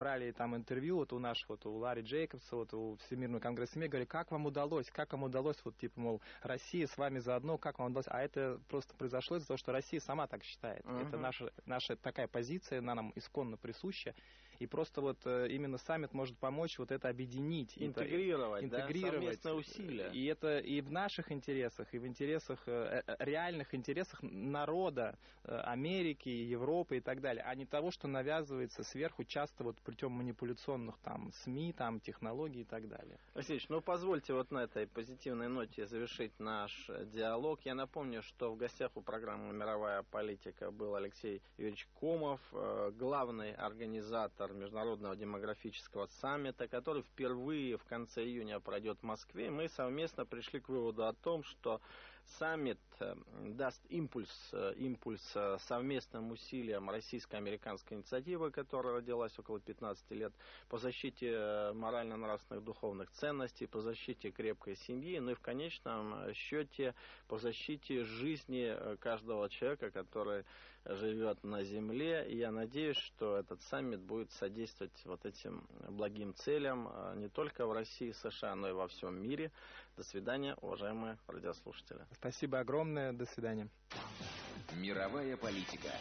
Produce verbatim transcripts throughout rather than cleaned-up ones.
Брали там интервью вот у нашего, вот у Ларри Джейкобса, вот у Всемирного конгресса СМИ, говорили, как вам удалось, как вам удалось, вот типа, мол, Россия с вами заодно, как вам удалось, а это просто произошло из-за того, что Россия сама так считает. Uh-huh. Это наша, наша такая позиция, она нам исконно присуща, и просто вот именно саммит может помочь вот это объединить. Интегрировать, это, интегрировать, да, совместные усилия. И это и в наших интересах, и в интересах, реальных интересах народа Америки, Европы и так далее, а не того, что навязывается сверху часто вот путем манипуляционных там СМИ, там технологий и так далее. Алексеевич, ну позвольте вот на этой позитивной ноте завершить наш диалог. Я напомню, что в гостях у программы «Мировая политика» был Алексей Юрьевич Комов, главный организатор Международного демографического саммита, который впервые в конце июня пройдет в Москве. Мы совместно пришли к выводу о том, что саммит даст импульс, импульс совместным усилиям российско-американской инициативы, которая родилась около пятнадцати лет, по защите морально-нравственных духовных ценностей, по защите крепкой семьи, ну и в конечном счете по защите жизни каждого человека, который живет на земле. И я надеюсь, что этот саммит будет содействовать вот этим благим целям не только в России и США, но и во всем мире. До свидания, уважаемые радиослушатели. Спасибо огромное. До свидания. Мировая политика.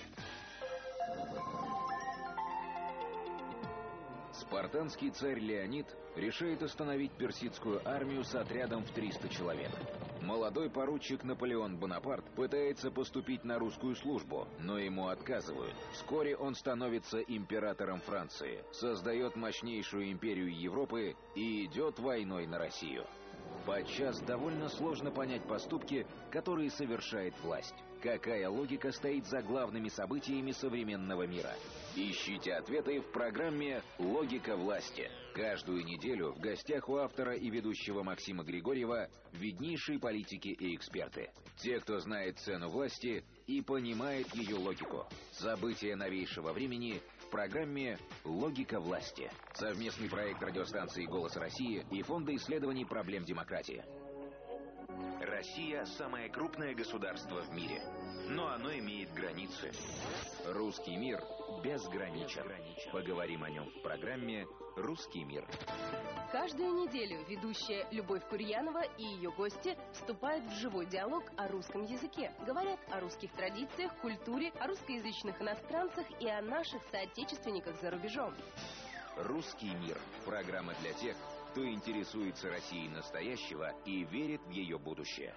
Спартанский царь Леонид решает остановить персидскую армию с отрядом в триста человек. Молодой поручик Наполеон Бонапарт пытается поступить на русскую службу, но ему отказывают. Вскоре он становится императором Франции, создает мощнейшую империю Европы и идет войной на Россию. Подчас довольно сложно понять поступки, которые совершает власть. Какая логика стоит за главными событиями современного мира? Ищите ответы в программе «Логика власти». Каждую неделю в гостях у автора и ведущего Максима Григорьева виднейшие политики и эксперты. Те, кто знает цену власти и понимает ее логику. События новейшего времени в программе «Логика власти». Совместный проект радиостанции «Голос России» и Фонда исследований проблем демократии. Россия – самое крупное государство в мире, но оно имеет границы. Русский мир безграничен. Поговорим о нем в программе «Русский мир». Каждую неделю ведущая Любовь Курьянова и ее гости вступают в живой диалог о русском языке. Говорят о русских традициях, культуре, о русскоязычных иностранцах и о наших соотечественниках за рубежом. «Русский мир» – программа для тех, кто интересуется Россией настоящего и верит в ее будущее.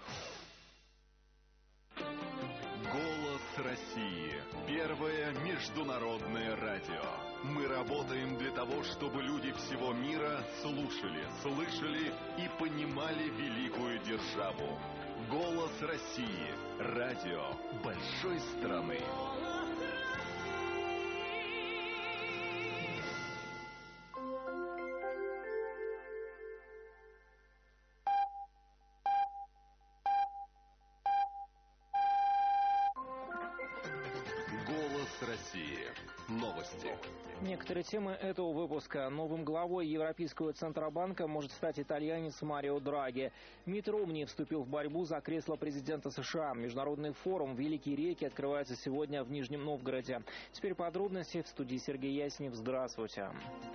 Голос России. Первое международное радио. Мы работаем для того, чтобы люди всего мира слушали, слышали и понимали великую державу. Голос России. Радио большой страны. России. Новости. Некоторые темы этого выпуска. Новым главой Европейского Центробанка может стать итальянец Марио Драги. МИД Ромни вступил в борьбу за кресло президента США. Международный форум «Великие реки» открывается сегодня в Нижнем Новгороде. Теперь подробности в студии Сергей Яснев. Здравствуйте.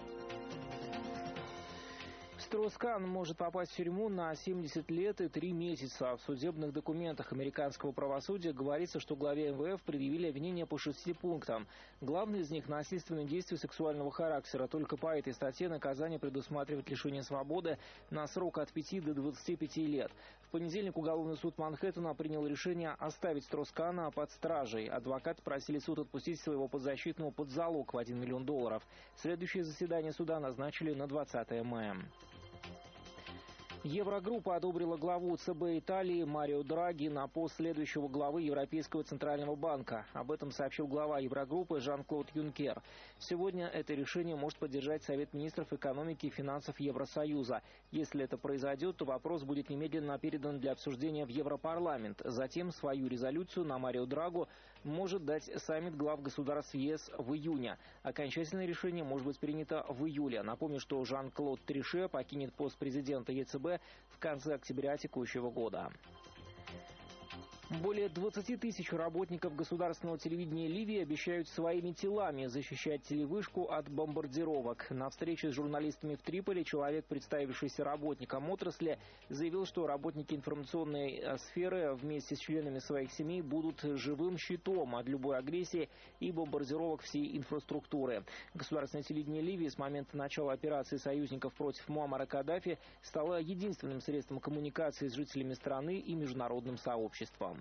Строус-Кан может попасть в тюрьму на семьдесят лет и три месяца. В судебных документах американского правосудия говорится, что главе эм вэ эф предъявили обвинения по шести пунктам. Главное из них – насильственные действия сексуального характера. Только по этой статье наказание предусматривает лишение свободы на срок от пяти до двадцати пяти лет. В понедельник уголовный суд Манхэттена принял решение оставить Строус-Кана под стражей. Адвокаты просили суд отпустить своего подзащитного под залог в один миллион долларов. Следующее заседание суда назначили на двадцатое мая. Еврогруппа одобрила главу ЦБ Италии Марио Драги на пост следующего главы Европейского Центрального банка. Об этом сообщил глава Еврогруппы Жан-Клод Юнкер. Сегодня это решение может поддержать Совет министров экономики и финансов Евросоюза. Если это произойдет, то вопрос будет немедленно передан для обсуждения в Европарламент. Затем свою резолюцию на Марио Драгу может дать саммит глав государств ЕС в июне. Окончательное решение может быть принято в июле. Напомню, что Жан-Клод Трише покинет пост президента ЕЦБ в конце октября текущего года. Более двадцати тысяч работников государственного телевидения Ливии обещают своими телами защищать телевышку от бомбардировок. На встрече с журналистами в Триполи человек, представившийся работником отрасли, заявил, что работники информационной сферы вместе с членами своих семей будут живым щитом от любой агрессии и бомбардировок всей инфраструктуры. Государственное телевидение Ливии с момента начала операции союзников против Муаммара Каддафи стало единственным средством коммуникации с жителями страны и международным сообществом.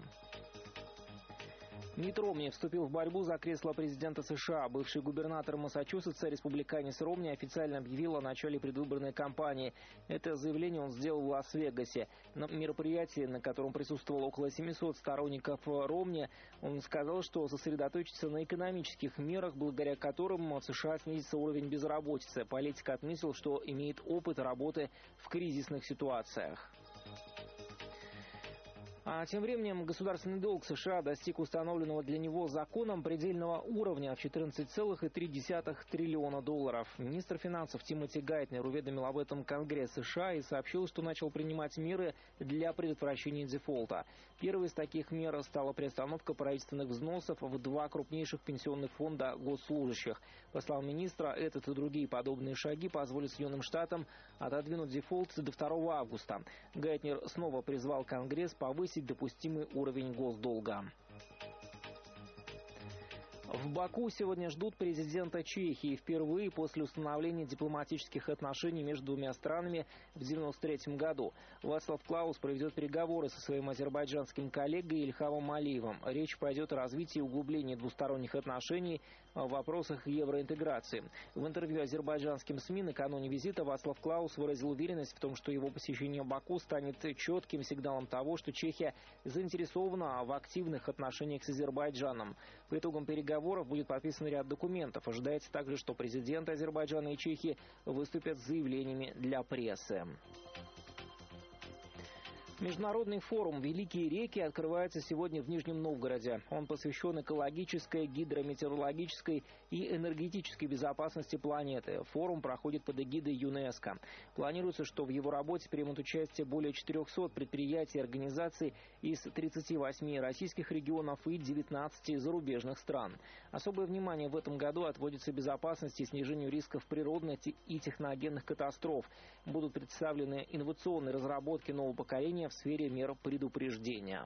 Митт Ромни вступил в борьбу за кресло президента США. Бывший губернатор Массачусетса, республиканец Ромни, официально объявил о начале предвыборной кампании. Это заявление он сделал в Лас-Вегасе. На мероприятии, на котором присутствовало около семисот сторонников Ромни, он сказал, что сосредоточится на экономических мерах, благодаря которым в США снизится уровень безработицы. Политик отметил, что имеет опыт работы в кризисных ситуациях. А тем временем государственный долг США достиг установленного для него законом предельного уровня в четырнадцать целых три десятых триллиона долларов. Министр финансов Тимоти Гайтнер уведомил об этом Конгресс США и сообщил, что начал принимать меры для предотвращения дефолта. Первой из таких мер стала приостановка правительственных взносов в два крупнейших пенсионных фонда госслужащих. По словам министра, этот и другие подобные шаги позволят Соединенным Штатам отодвинуть дефолт до второго августа. Гайтнер снова призвал Конгресс повысить допустимый уровень госдолга. В Баку сегодня ждут президента Чехии впервые после установления дипломатических отношений между двумя странами в девяносто третьем году. Вацлав Клаус проведет переговоры со своим азербайджанским коллегой Ильхамом Алиевым. Речь пойдет о развитии и углублении двусторонних отношений в вопросах евроинтеграции. В интервью азербайджанским СМИ накануне визита Вацлав Клаус выразил уверенность в том, что его посещение Баку станет четким сигналом того, что Чехия заинтересована в активных отношениях с Азербайджаном. По итогам переговоров будет подписан ряд документов. Ожидается также, что президенты Азербайджана и Чехии выступят с заявлениями для прессы. Международный форум «Великие реки» открывается сегодня в Нижнем Новгороде. Он посвящен экологической, гидрометеорологической и энергетической безопасности планеты. Форум проходит под эгидой ЮНЕСКО. Планируется, что в его работе примут участие более четырехсот предприятий и организаций из тридцати восьми российских регионов и девятнадцати зарубежных стран. Особое внимание в этом году отводится безопасности и снижению рисков природных и техногенных катастроф. Будут представлены инновационные разработки нового поколения в сфере мер предупреждения.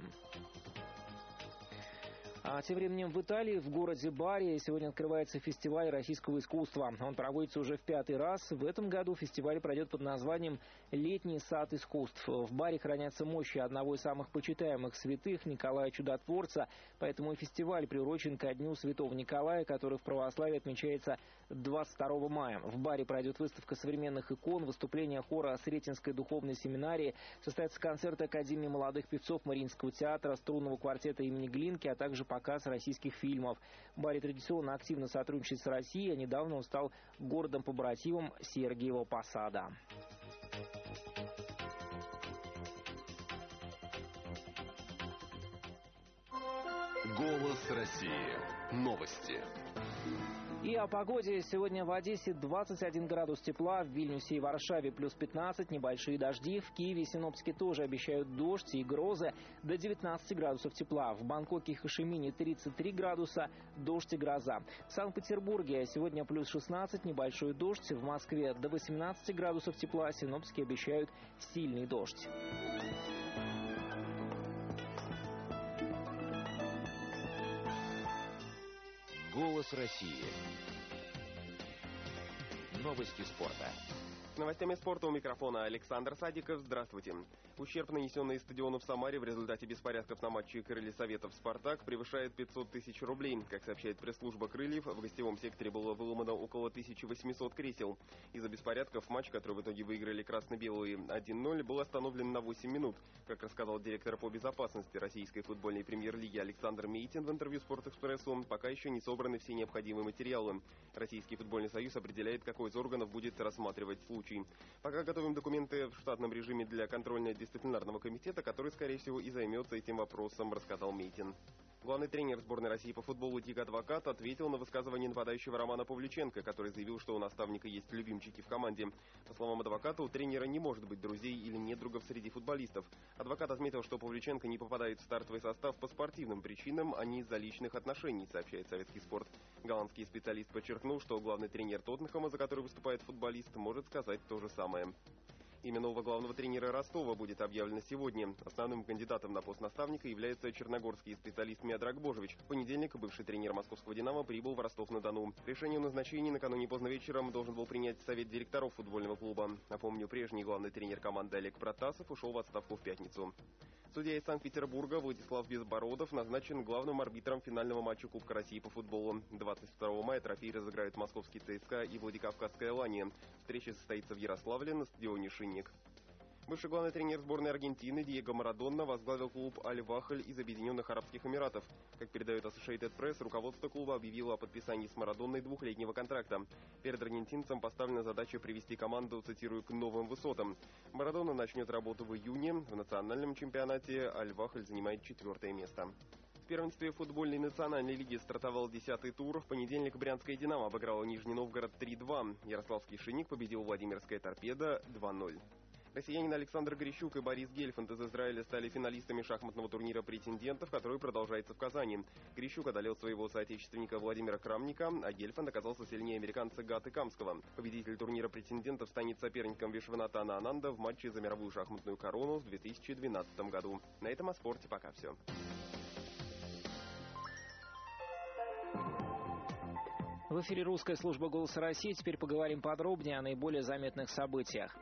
А тем временем в Италии, в городе Бари, сегодня открывается фестиваль российского искусства. Он проводится уже в пятый раз. В этом году фестиваль пройдет под названием «Летний сад искусств». В Бари хранятся мощи одного из самых почитаемых святых Николая Чудотворца, поэтому и фестиваль приурочен ко дню Святого Николая, который в православии отмечается двадцать второго мая. В Бари пройдет выставка современных икон, выступления хора Сретенской духовной семинарии, состоятся концерты Академии молодых певцов Мариинского театра, струнного квартета имени Глинки, а также показ российских фильмов. Бари традиционно активно сотрудничает с Россией, а недавно он стал городом-побратимом Сергиева Посада. Голос России. Новости. И о погоде. Сегодня в Одессе двадцать один градус тепла, в Вильнюсе и Варшаве плюс пятнадцать, небольшие дожди. В Киеве синоптики тоже обещают дождь и грозы, до девятнадцати градусов тепла. В Бангкоке и Хошимине тридцать три градуса, дождь и гроза. В Санкт-Петербурге сегодня плюс шестнадцать, небольшой дождь. В Москве до восемнадцати градусов тепла, синоптики обещают сильный дождь. Голос России. Новости спорта. С новостями спорта у микрофона Александр Садиков. Здравствуйте. Ущерб, нанесенный стадиону в Самаре в результате беспорядков на матче «Крылья Советов» «Спартак», превышает пятьсот тысяч рублей. Как сообщает пресс-служба «Крыльев», в гостевом секторе было выломано около тысячи восьмисот кресел. Из-за беспорядков матч, который в итоге выиграли красно-белые один ноль, был остановлен на восемь минут. Как рассказал директор по безопасности российской футбольной премьер-лиги Александр Мейтин в интервью «Спортэкспрессу», пока еще не собраны все необходимые материалы. Российский футбольный союз определяет, какой из органов будет рассматривать случай. Пока готовим документы в штатном режиме для контрольно-дисциплинарного комитета, который, скорее всего, и займется этим вопросом, рассказал Мейтин. Главный тренер сборной России по футболу Дик Адвокат ответил на высказывание нападающего Романа Павлюченко, который заявил, что у наставника есть любимчики в команде. По словам адвоката, у тренера не может быть друзей или недругов среди футболистов. Адвокат отметил, что Павлюченко не попадает в стартовый состав по спортивным причинам, а не из-за личных отношений, сообщает Советский спорт. Голландский специалист подчеркнул, что главный тренер Тоттенхэма, за который выступает футболист, может сказать то же самое. Имя нового главного тренера Ростова будет объявлено сегодня. Основным кандидатом на пост наставника является черногорский специалист Миодраг Божевич. В понедельник бывший тренер московского «Динамо» прибыл в Ростов-на-Дону. Решение о назначении накануне поздно вечером должен был принять совет директоров футбольного клуба. Напомню, прежний главный тренер команды Олег Протасов ушел в отставку в пятницу. Судья из Санкт-Петербурга Владислав Безбородов назначен главным арбитром финального матча Кубка России по футболу. двадцать второго мая трофей разыграют московский ЦСКА и Владикавказская Лания. Встреча состоится в Ярославле на стадионе «Шинник». Бывший главный тренер сборной Аргентины Диего Марадонна возглавил клуб «Аль-Вахль» из Объединенных Арабских Эмиратов. Как передает Associated Press, руководство клуба объявило о подписании с Марадонной двухлетнего контракта. Перед аргентинцем поставлена задача привести команду, цитирую, к новым высотам. Марадонна начнет работу в июне. В национальном чемпионате «Аль-Вахль» занимает четвертое место. В первенстве футбольной национальной лиги стартовал десятый тур. В понедельник Брянская «Динамо» обыграла Нижний Новгород три-два. Ярославский «Шинник» победил Владимирская «Торпедо» два-ноль. Россиянин Александр Грищук и Борис Гельфанд из Израиля стали финалистами шахматного турнира претендентов, который продолжается в Казани. Грищук одолел своего соотечественника Владимира Крамника, а Гельфанд оказался сильнее американца Гаты Камского. Победитель турнира претендентов станет соперником Вишванатана Ананда в матче за мировую шахматную корону в две тысячи двенадцатом году. На этом о спорте пока все. В эфире русская служба «Голоса России». Теперь поговорим подробнее о наиболее заметных событиях.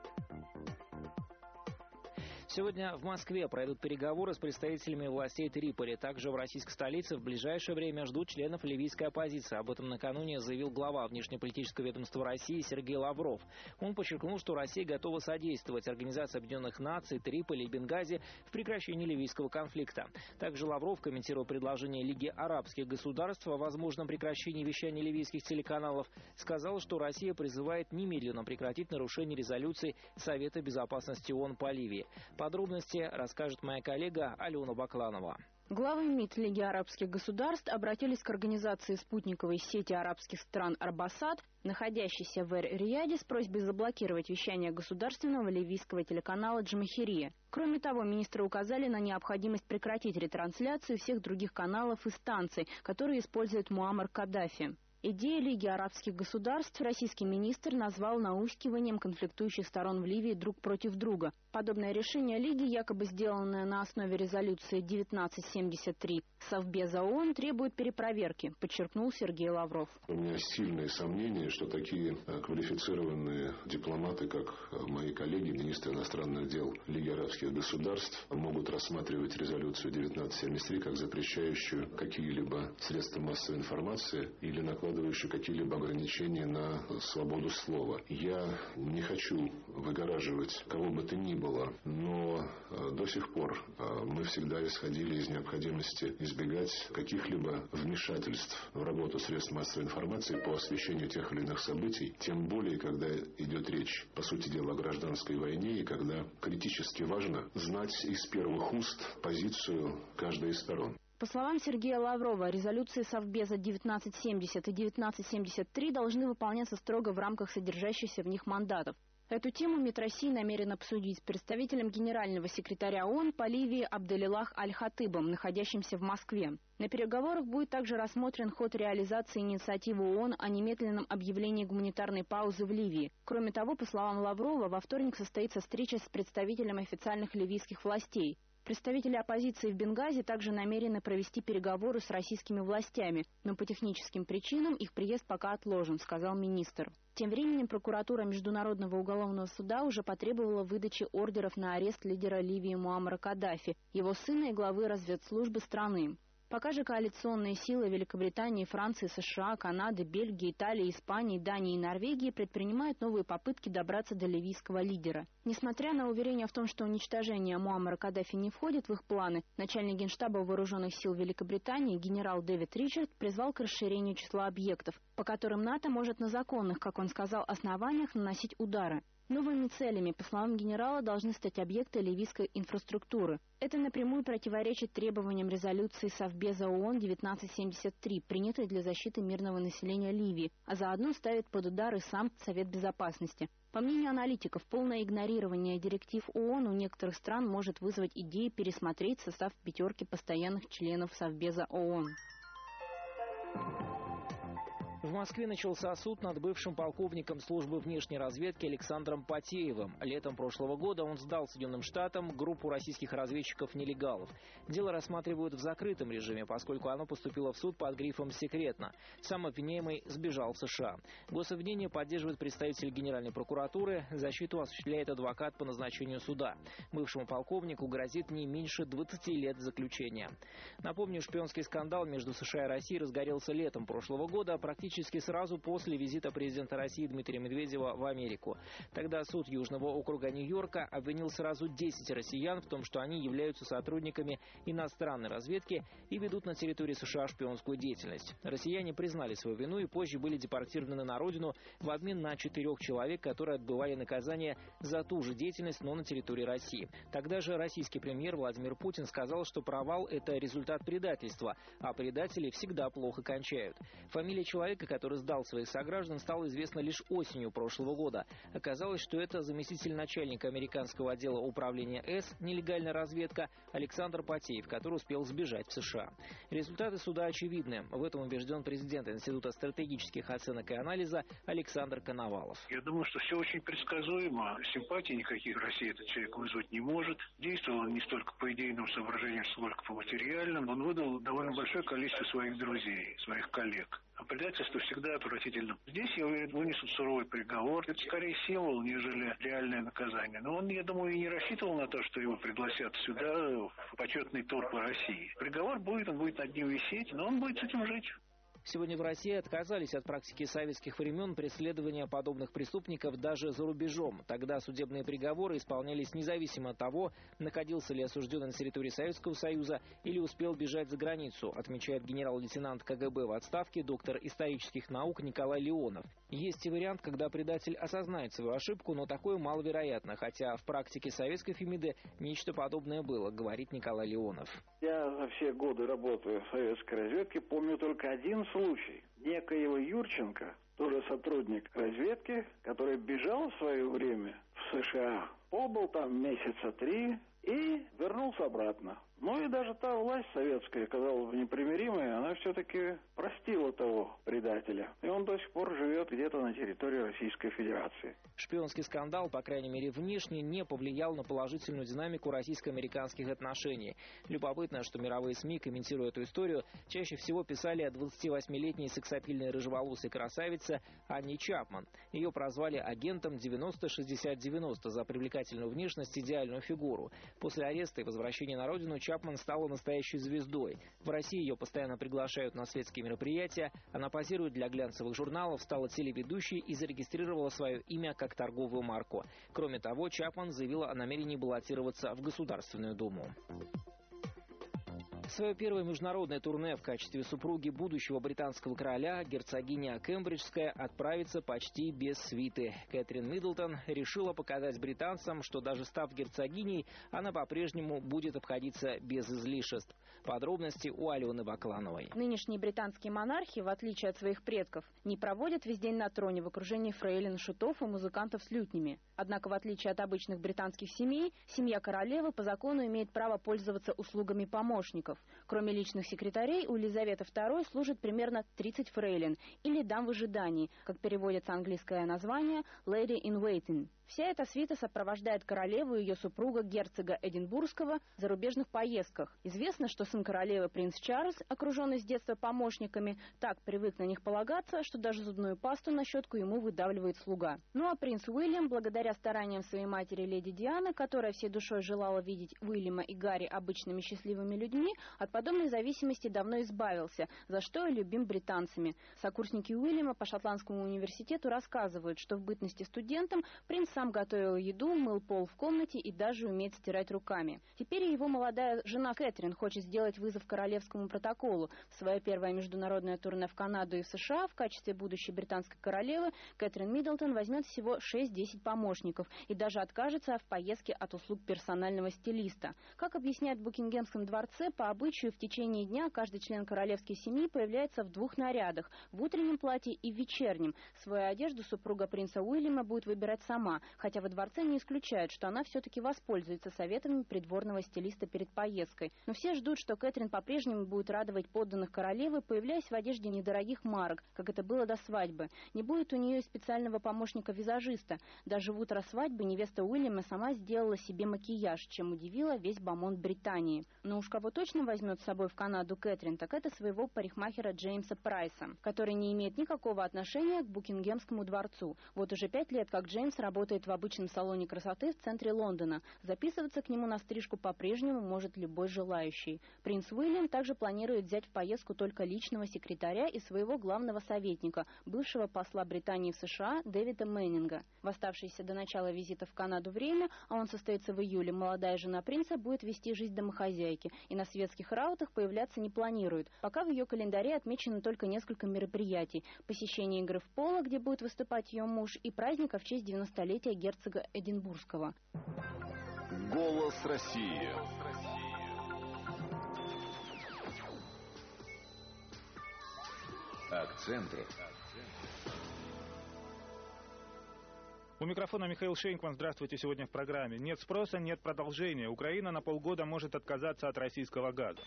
Сегодня в Москве пройдут переговоры с представителями властей Триполи. Также в российской столице в ближайшее время ждут членов ливийской оппозиции. Об этом накануне заявил глава внешнеполитического ведомства России Сергей Лавров. Он подчеркнул, что Россия готова содействовать Организации Объединенных Наций, Триполи и Бенгази в прекращении ливийского конфликта. Также Лавров комментировал предложение Лиги арабских государств о возможном прекращении вещания ливийских телеканалов. Сказал, что Россия призывает немедленно прекратить нарушение резолюций Совета безопасности ООН по Ливии. Подробности расскажет моя коллега Алена Бакланова. Главы МИД Лиги арабских государств обратились к организации спутниковой сети арабских стран «Арбасад», находящейся в Эр-Рияде, с просьбой заблокировать вещание государственного ливийского телеканала «Джамахирия». Кроме того, министры указали на необходимость прекратить ретрансляцию всех других каналов и станций, которые использует Муаммар Каддафи. Идею Лиги арабских государств российский министр назвал наускиванием конфликтующих сторон в Ливии друг против друга. Подобное решение Лиги, якобы сделанное на основе резолюции девятнадцать семьдесят три Совбеза ООН, требует перепроверки, подчеркнул Сергей Лавров. У меня сильные сомнения, что такие квалифицированные дипломаты, как мои коллеги, министры иностранных дел Лиги арабских государств, могут рассматривать резолюцию девятнадцать семьдесят три как запрещающую какие-либо средства массовой информации или накладывающую какие-либо ограничения на свободу слова. Я не хочу выгораживать кого бы то ни было, но до сих пор мы всегда исходили из необходимости избегать каких-либо вмешательств в работу средств массовой информации по освещению тех или иных событий, тем более, когда идет речь, по сути дела, о гражданской войне, и когда критически важно знать из первых уст позицию каждой из сторон. По словам Сергея Лаврова, резолюции Совбеза девятнадцать семьдесят и девятнадцать семьдесят три должны выполняться строго в рамках содержащихся в них мандатов. Эту тему МИД России намерен обсудить с представителем генерального секретаря ООН по Ливии Абделилах Аль-Хатыбом, находящимся в Москве. На переговорах будет также рассмотрен ход реализации инициативы ООН о немедленном объявлении гуманитарной паузы в Ливии. Кроме того, по словам Лаврова, во вторник состоится встреча с представителем официальных ливийских властей. Представители оппозиции в Бенгази также намерены провести переговоры с российскими властями, но по техническим причинам их приезд пока отложен, сказал министр. Тем временем прокуратура Международного уголовного суда уже потребовала выдачи ордеров на арест лидера Ливии Муаммара Каддафи, его сына и главы разведслужбы страны. Пока же коалиционные силы Великобритании, Франции, США, Канады, Бельгии, Италии, Испании, Дании и Норвегии предпринимают новые попытки добраться до ливийского лидера. Несмотря на уверение в том, что уничтожение Муаммара Каддафи не входит в их планы, начальник Генштаба Вооруженных сил Великобритании генерал Дэвид Ричард призвал к расширению числа объектов, по которым НАТО может на законных, как он сказал, основаниях наносить удары. Новыми целями, по словам генерала, должны стать объекты ливийской инфраструктуры. Это напрямую противоречит требованиям резолюции Совбеза ООН девятнадцать семьдесят три, принятой для защиты мирного населения Ливии, а заодно ставит под удар и сам Совет Безопасности. По мнению аналитиков, полное игнорирование директив ООН у некоторых стран может вызвать идею пересмотреть состав пятерки постоянных членов Совбеза ООН. В Москве начался суд над бывшим полковником службы внешней разведки Александром Потеевым. Летом прошлого года он сдал Соединенным Штатам группу российских разведчиков-нелегалов. Дело рассматривают в закрытом режиме, поскольку оно поступило в суд под грифом «секретно». Сам обвиняемый сбежал в США. Гособвинение поддерживает представитель Генеральной прокуратуры. Защиту осуществляет адвокат по назначению суда. Бывшему полковнику грозит не меньше двадцати лет заключения. Напомню, шпионский скандал между США и Россией разгорелся летом прошлого года, практически Практически сразу после визита президента России Дмитрия Медведева в Америку. Тогда суд Южного округа Нью-Йорка обвинил сразу десять россиян в том, что они являются сотрудниками иностранной разведки и ведут на территории США шпионскую деятельность. Россияне признали свою вину и позже были депортированы на родину в обмен на четырех человек, которые отбывали наказание за ту же деятельность, но на территории России. Тогда же российский премьер Владимир Путин сказал, что провал – это результат предательства, а предатели всегда плохо кончают. Фамилия человека, который сдал своих сограждан, стало известно лишь осенью прошлого года. Оказалось, что это заместитель начальника американского отдела управления С, нелегальная разведка, Александр Потеев, который успел сбежать в США. Результаты суда очевидны. В этом убежден президент Института стратегических оценок и анализа Александр Коновалов. Я думаю, что все очень предсказуемо. Симпатий никаких России этот человек вызвать не может. Действовал он не столько по идейным соображениям, сколько по материальным. Он выдал довольно большое количество своих друзей, своих коллег. А предательство всегда отвратительно. Здесь, я уверен, вынесут суровый приговор. Это скорее символ, нежели реальное наказание. Но он, я думаю, и не рассчитывал на то, что его пригласят сюда в почетный тур по России. Приговор будет, он будет над ним висеть, но он будет с этим жить. Сегодня в России отказались от практики советских времен преследования подобных преступников даже за рубежом. Тогда судебные приговоры исполнялись независимо от того, находился ли осужденный на территории Советского Союза или успел бежать за границу, отмечает генерал-лейтенант ка гэ бэ в отставке, доктор исторических наук Николай Леонов. Есть и вариант, когда предатель осознает свою ошибку, но такое маловероятно, хотя в практике советской Фемиды нечто подобное было, говорит Николай Леонов. Я за все годы работы в советской разведке помню только один случай. Некоего Юрченко, тоже сотрудник разведки, который бежал в свое время в США, побыл там месяца три и вернулся обратно. Ну и даже та власть советская, казалось бы, непримиримая, она все-таки простила того предателя. И он до сих пор живет где-то на территории Российской Федерации. Шпионский скандал, по крайней мере внешне, не повлиял на положительную динамику российско-американских отношений. Любопытно, что мировые СМИ, комментируя эту историю, чаще всего писали о двадцативосьмилетней сексапильной рыжеволосой красавице Анне Чапман. Ее прозвали агентом девяносто шестьдесят девяносто за привлекательную внешность и идеальную фигуру. После ареста и возвращения на родину Чапман стала настоящей звездой. В России ее постоянно приглашают на светские мероприятия. Она позирует для глянцевых журналов, стала телеведущей и зарегистрировала свое имя как торговую марку. Кроме того, Чапман заявила о намерении баллотироваться в Государственную Думу. Свое первое международное турне в качестве супруги будущего британского короля герцогиня Кембриджская отправится почти без свиты. Кэтрин Миддлтон решила показать британцам, что даже став герцогиней, она по-прежнему будет обходиться без излишеств. Подробности у Алены Баклановой. Нынешние британские монархи, в отличие от своих предков, не проводят весь день на троне в окружении фрейлин, шутов и музыкантов с лютнями. Однако, в отличие от обычных британских семей, семья королевы по закону имеет право пользоваться услугами помощников. Кроме личных секретарей, у Елизаветы второй служит примерно тридцать фрейлин, или дам в ожидании, как переводится английское название «lady in waiting». Вся эта свита сопровождает королеву и ее супруга герцога Эдинбургского в зарубежных поездках. Известно, что сын королевы принц Чарльз, окруженный с детства помощниками, так привык на них полагаться, что даже зубную пасту на щетку ему выдавливает слуга. Ну а принц Уильям, благодаря стараниям своей матери леди Дианы, которая всей душой желала видеть Уильяма и Гарри обычными счастливыми людьми, от подобной зависимости давно избавился, за что и любим британцами. Сокурсники Уильяма по Шотландскому университету рассказывают, что в бытности студентом принц сам готовил еду, мыл пол в комнате и даже умеет стирать руками. Теперь его молодая жена Кэтрин хочет сделать вызов королевскому протоколу. Свое первое международное турне в Канаду и в США в качестве будущей британской королевы Кэтрин Миддлтон возьмет всего шесть-десять помощников и даже откажется в поездке от услуг персонального стилиста. Как объясняют в Букингемском дворце, по обычаю в течение дня каждый член королевской семьи появляется в двух нарядах – в утреннем платье и в вечернем. Свою одежду супруга принца Уильяма будет выбирать сама, хотя во дворце не исключают, что она все-таки воспользуется советами придворного стилиста перед поездкой. Но все ждут, что Кэтрин по-прежнему будет радовать подданных королевы, появляясь в одежде недорогих марок, как это было до свадьбы. Не будет у нее и специального помощника-визажиста. Даже в утро свадьбы невеста Уильяма сама сделала себе макияж, чем удивила весь бомонд Британии. Но уж кого точно возьмет с собой в Канаду Кэтрин, так это своего парикмахера Джеймса Прайса, который не имеет никакого отношения к Букингемскому дворцу. Вот уже пять лет, как Джеймс работает в обычном салоне красоты в центре Лондона. Записываться к нему на стрижку по-прежнему может любой желающий. Принц Уильям также планирует взять в поездку только личного секретаря и своего главного советника, бывшего посла Британии в США Дэвида Мэннинга. В оставшееся до начала визита в Канаду время, а он состоится в июле, молодая жена принца будет вести жизнь домохозяйки и на светских раутах появляться не планирует. Пока в ее календаре отмечено только несколько мероприятий. Посещение игры в поло, где будет выступать ее муж, и праздника в честь девяностолетия герцога Эдинбургского. Голос России. Акценты. У микрофона Михаил Шейнкман. Здравствуйте. Сегодня в программе. Нет спроса, нет продолжения. Украина на полгода может отказаться от российского газа.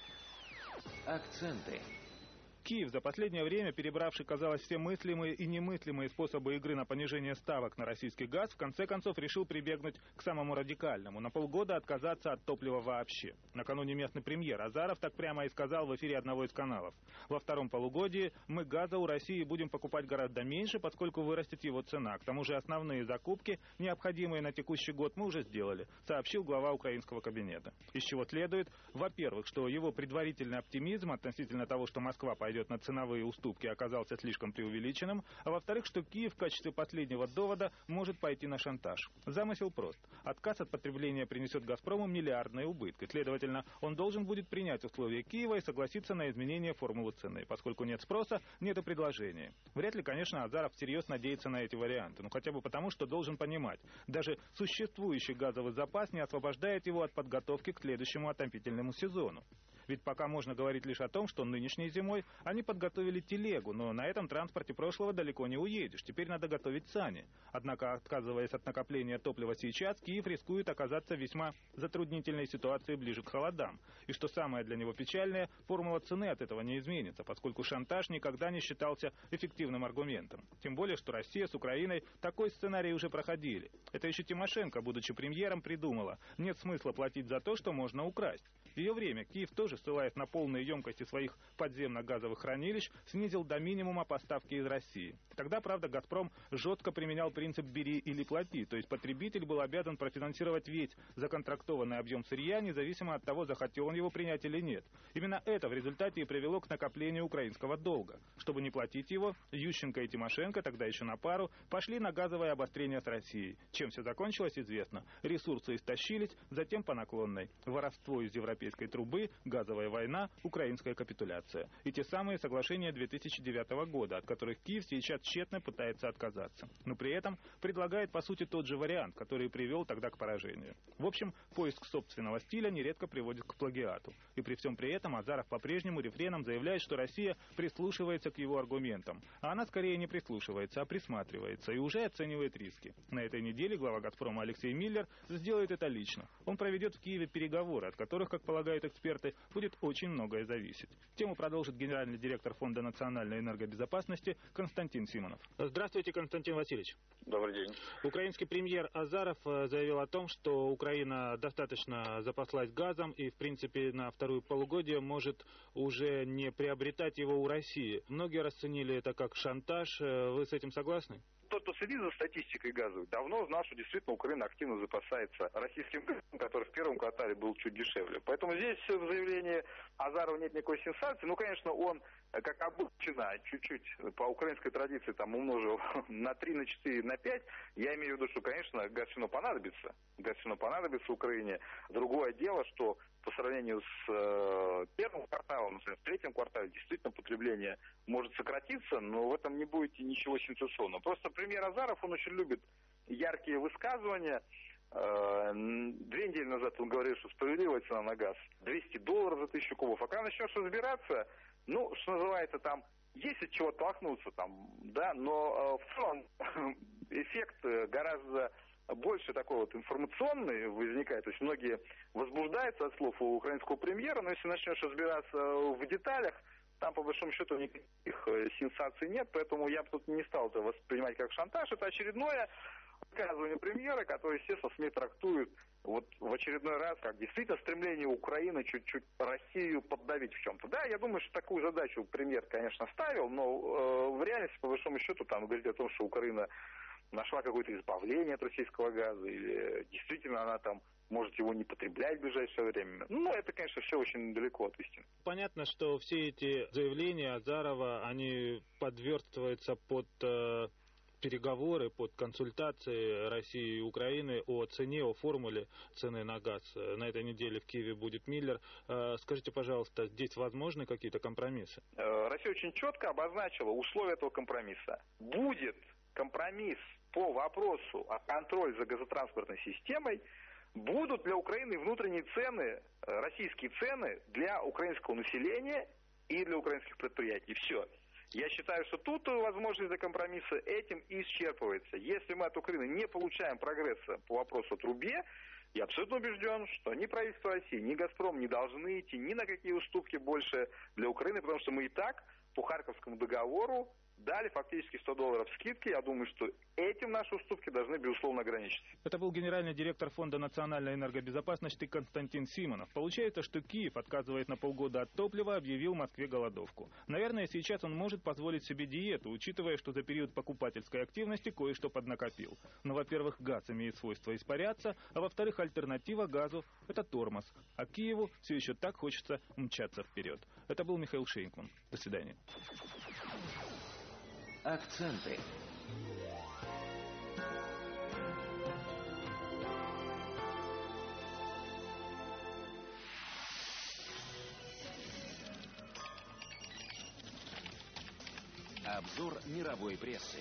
Акценты. Киев, за последнее время перебравший, казалось, все мыслимые и немыслимые способы игры на понижение ставок на российский газ, в конце концов решил прибегнуть к самому радикальному – на полгода отказаться от топлива вообще. Накануне местный премьер Азаров так прямо и сказал в эфире одного из каналов. Во втором полугодии мы газа у России будем покупать гораздо меньше, поскольку вырастет его цена. К тому же основные закупки, необходимые на текущий год, мы уже сделали, сообщил глава украинского кабинета. Из чего следует, во-первых, что его предварительный оптимизм относительно того, что Москва пойдет идет на ценовые уступки, оказался слишком преувеличенным, а во-вторых, что Киев в качестве последнего довода может пойти на шантаж. Замысел прост. Отказ от потребления принесет «Газпрому» миллиардные убытки. Следовательно, он должен будет принять условия Киева и согласиться на изменение формулы цены. Поскольку нет спроса, нет и предложения. Вряд ли, конечно, Азаров всерьез надеется на эти варианты. Ну хотя бы потому, что должен понимать, даже существующий газовый запас не освобождает его от подготовки к следующему отопительному сезону. Ведь пока можно говорить лишь о том, что нынешней зимой они подготовили телегу, но на этом транспорте прошлого далеко не уедешь. Теперь надо готовить сани. Однако, отказываясь от накопления топлива сейчас, Киев рискует оказаться в весьма затруднительной ситуации ближе к холодам. И что самое для него печальное, формула цены от этого не изменится, поскольку шантаж никогда не считался эффективным аргументом. Тем более, что Россия с Украиной такой сценарий уже проходили. Это еще Тимошенко, будучи премьером, придумала. Нет смысла платить за то, что можно украсть. В ее время Киев тоже, ссылаясь на полные емкости своих подземных газовых хранилищ, снизил до минимума поставки из России. Тогда, правда, «Газпром» жестко применял принцип «бери или плати», то есть потребитель был обязан профинансировать весь законтрактованный объем сырья, независимо от того, захотел он его принять или нет. Именно это в результате и привело к накоплению украинского долга. Чтобы не платить его, Ющенко и Тимошенко, тогда еще на пару, пошли на газовое обострение с Россией. Чем все закончилось, известно. Ресурсы истощились, затем по наклонной. Воровство из европейской трубы, газовая война, украинская капитуляция. И те самые соглашения две тысячи девятого года, от которых Киев сейчас тщетно пытается отказаться. Но при этом предлагает, по сути, тот же вариант, который привел тогда к поражению. В общем, поиск собственного стиля нередко приводит к плагиату. И при всем при этом Азаров по-прежнему рефреном заявляет, что Россия прислушивается к его аргументам. А она скорее не прислушивается, а присматривается и уже оценивает риски. На этой неделе глава «Газпрома» Алексей Миллер сделает это лично. Он проведет в Киеве переговоры, от которых, как полагают эксперты, будет очень многое зависеть. Тему продолжит генеральный директор Фонда национальной энергобезопасности Константин Симонов. Здравствуйте, Константин Васильевич. Добрый день. Украинский премьер Азаров заявил о том, что Украина достаточно запаслась газом и, в принципе, на вторую полугодие может уже не приобретать его у России. Многие расценили это как шантаж. Вы с этим согласны? тот, кто следит за статистикой газовой, давно знал, что действительно Украина активно запасается российским газом, который в первом квартале был чуть дешевле. Поэтому здесь в заявлении Азарова нет никакой сенсации. Ну, конечно, он, как обычно, чуть-чуть по украинской традиции там умножил на три, на четыре, на пять. Я имею в виду, что, конечно, газ все равно понадобится. Газ все равно понадобится Украине. Другое дело, что по сравнению с э, первым кварталом, например, в третьем квартале действительно потребление может сократиться, но в этом не будет ничего сенсационного. Просто премьер Азаров, он очень любит яркие высказывания. Э, две недели назад он говорил, что справедливая цена на газ двести долларов за тысячу кубов. А когда начнешь разбираться, ну, что называется, там, есть от чего оттолкнуться, там, да, но э, в целом эффект гораздо больше такой вот информационный возникает. То есть многие возбуждаются от слов у украинского премьера, но если начнешь разбираться в деталях, там по большому счету никаких сенсаций нет, поэтому я бы тут не стал это воспринимать как шантаж. Это очередное высказывание премьера, которое, естественно, СМИ трактуют вот в очередной раз как действительно стремление Украины чуть-чуть Россию поддавить в чем-то. Да, я думаю, что такую задачу премьер, конечно, ставил, но э, в реальности, по большому счету, там говорить о том, что Украина нашла какое-то избавление от российского газа, или действительно она там может его не потреблять в ближайшее время. Ну, это, конечно, все очень далеко от истины. Понятно, что все эти заявления Азарова, они подвертываются под э, переговоры, под консультации России и Украины о цене, о формуле цены на газ. На этой неделе в Киеве будет Миллер. Э, скажите, пожалуйста, здесь возможны какие-то компромиссы? Э, Россия очень четко обозначила условия этого компромисса. Будет компромисс по вопросу о контроле за газотранспортной системой, будут для Украины внутренние цены, российские цены для украинского населения и для украинских предприятий. Все. Я считаю, что тут возможность для компромисса этим исчерпывается. Если мы от Украины не получаем прогресса по вопросу о трубе, я абсолютно убежден, что ни правительство России, ни «Газпром» не должны идти ни на какие уступки больше для Украины, потому что мы и так по Харьковскому договору дали фактически сто долларов скидки. Я думаю, что этим наши уступки должны, безусловно, ограничиться. Это был генеральный директор Фонда национальной энергобезопасности Константин Симонов. Получается, что Киев отказывает на полгода от топлива, объявил Москве голодовку. Наверное, сейчас он может позволить себе диету, учитывая, что за период покупательской активности кое-что поднакопил. Но, во-первых, газ имеет свойство испаряться, а во-вторых, альтернатива газу – это тормоз. А Киеву все еще так хочется мчаться вперед. Это был Михаил Шейнкман. До свидания. Акценты. Обзор мировой прессы.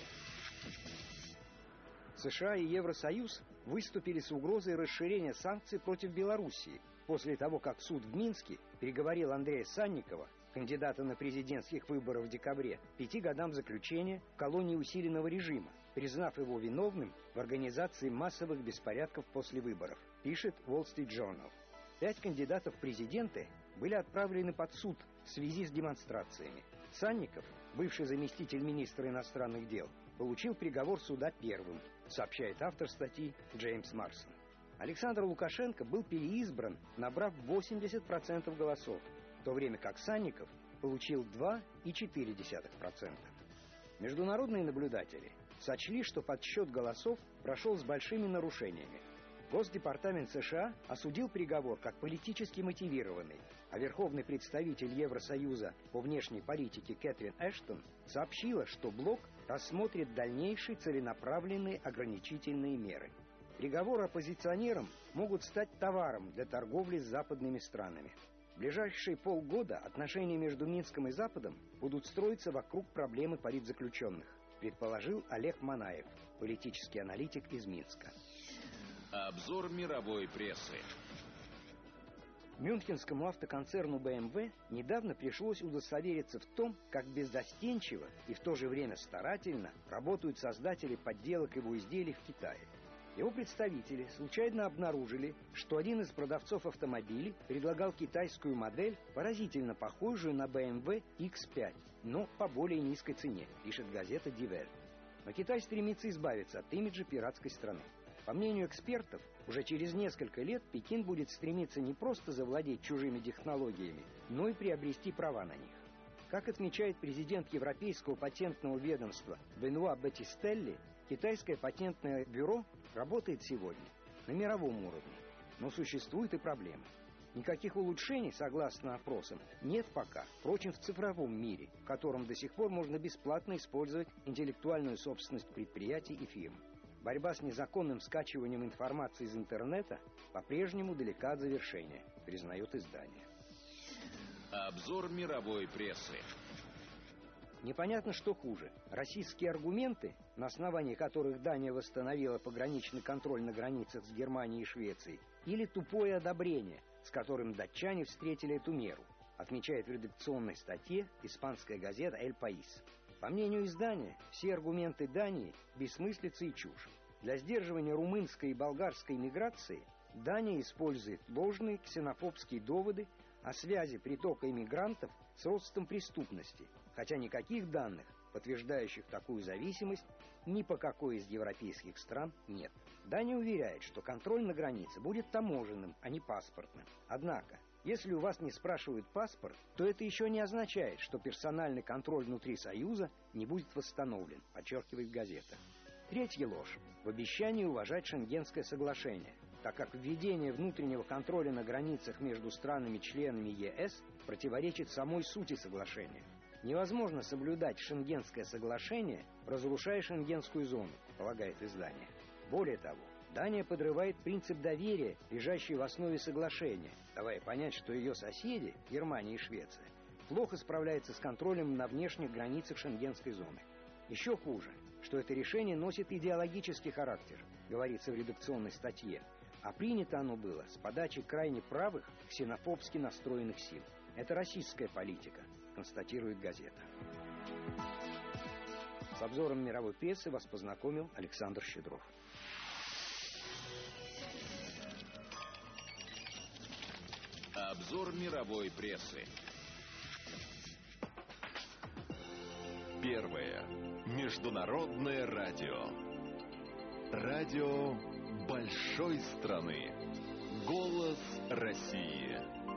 США и Евросоюз выступили с угрозой расширения санкций против Белоруссии после того, как суд в Минске приговорил Андрея Санникова, кандидата на президентских выборах в декабре, пяти годам заключения в колонии усиленного режима, признав его виновным в организации массовых беспорядков после выборов, пишет Wall Street Journal. Пять кандидатов в президенты были отправлены под суд в связи с демонстрациями. Санников, бывший заместитель министра иностранных дел, получил приговор суда первым, сообщает автор статьи Джеймс Марсон. Александр Лукашенко был переизбран, набрав восемьдесят процентов голосов, в то время как Санников получил два целых четыре десятых процента. Международные наблюдатели сочли, что подсчет голосов прошел с большими нарушениями. Госдепартамент США осудил приговор как политически мотивированный, а верховный представитель Евросоюза по внешней политике Кэтрин Эштон сообщила, что блок рассмотрит дальнейшие целенаправленные ограничительные меры. Приговоры оппозиционерам могут стать товаром для торговли с западными странами. В ближайшие полгода отношения между Минском и Западом будут строиться вокруг проблемы политзаключенных, предположил Олег Манаев, политический аналитик из Минска. Обзор мировой прессы. Мюнхенскому автоконцерну бэ эм вэ недавно пришлось удостовериться в том, как беззастенчиво и в то же время старательно работают создатели подделок его изделий в Китае. Его представители случайно обнаружили, что один из продавцов автомобилей предлагал китайскую модель, поразительно похожую на бэ эм вэ икс пять, но по более низкой цене, пишет газета Die Welt. Но Китай стремится избавиться от имиджа пиратской страны. По мнению экспертов, уже через несколько лет Пекин будет стремиться не просто завладеть чужими технологиями, но и приобрести права на них. Как отмечает президент Европейского патентного ведомства Бенуа Баттистелли, Китайское патентное бюро работает сегодня на мировом уровне, но существуют и проблемы. Никаких улучшений, согласно опросам, нет пока. Впрочем, в цифровом мире, в котором до сих пор можно бесплатно использовать интеллектуальную собственность предприятий и фирм. Борьба с незаконным скачиванием информации из интернета по-прежнему далека от завершения, признает издание. Обзор мировой прессы. Непонятно, что хуже. Российские аргументы, на основании которых Дания восстановила пограничный контроль на границах с Германией и Швецией, или тупое одобрение, с которым датчане встретили эту меру, отмечает в редакционной статье испанская газета «Эль Паис». По мнению издания, все аргументы Дании – бессмыслица и чушь. Для сдерживания румынской и болгарской миграции Дания использует ложные ксенофобские доводы о связи притока иммигрантов с ростом преступности, хотя никаких данных, подтверждающих такую зависимость, ни по какой из европейских стран нет. Дания уверяет, что контроль на границе будет таможенным, а не паспортным. Однако, если у вас не спрашивают паспорт, то это еще не означает, что персональный контроль внутри Союза не будет восстановлен, подчеркивает газета. Третья ложь в обещании уважать Шенгенское соглашение, так как введение внутреннего контроля на границах между странами-членами ЕС противоречит самой сути соглашения. Невозможно соблюдать Шенгенское соглашение, разрушая Шенгенскую зону, полагает издание. Более того, Дания подрывает принцип доверия, лежащий в основе соглашения, давая понять, что ее соседи, Германия и Швеция, плохо справляются с контролем на внешних границах Шенгенской зоны. Еще хуже, что это решение носит идеологический характер, говорится в редакционной статье, а принято оно было с подачи крайне правых, ксенофобски настроенных сил. Это российская политика, констатирует газета. С обзором мировой прессы вас познакомил Александр Щедров. Обзор мировой прессы. Первое. Международное радио. Радио большой страны. Голос России.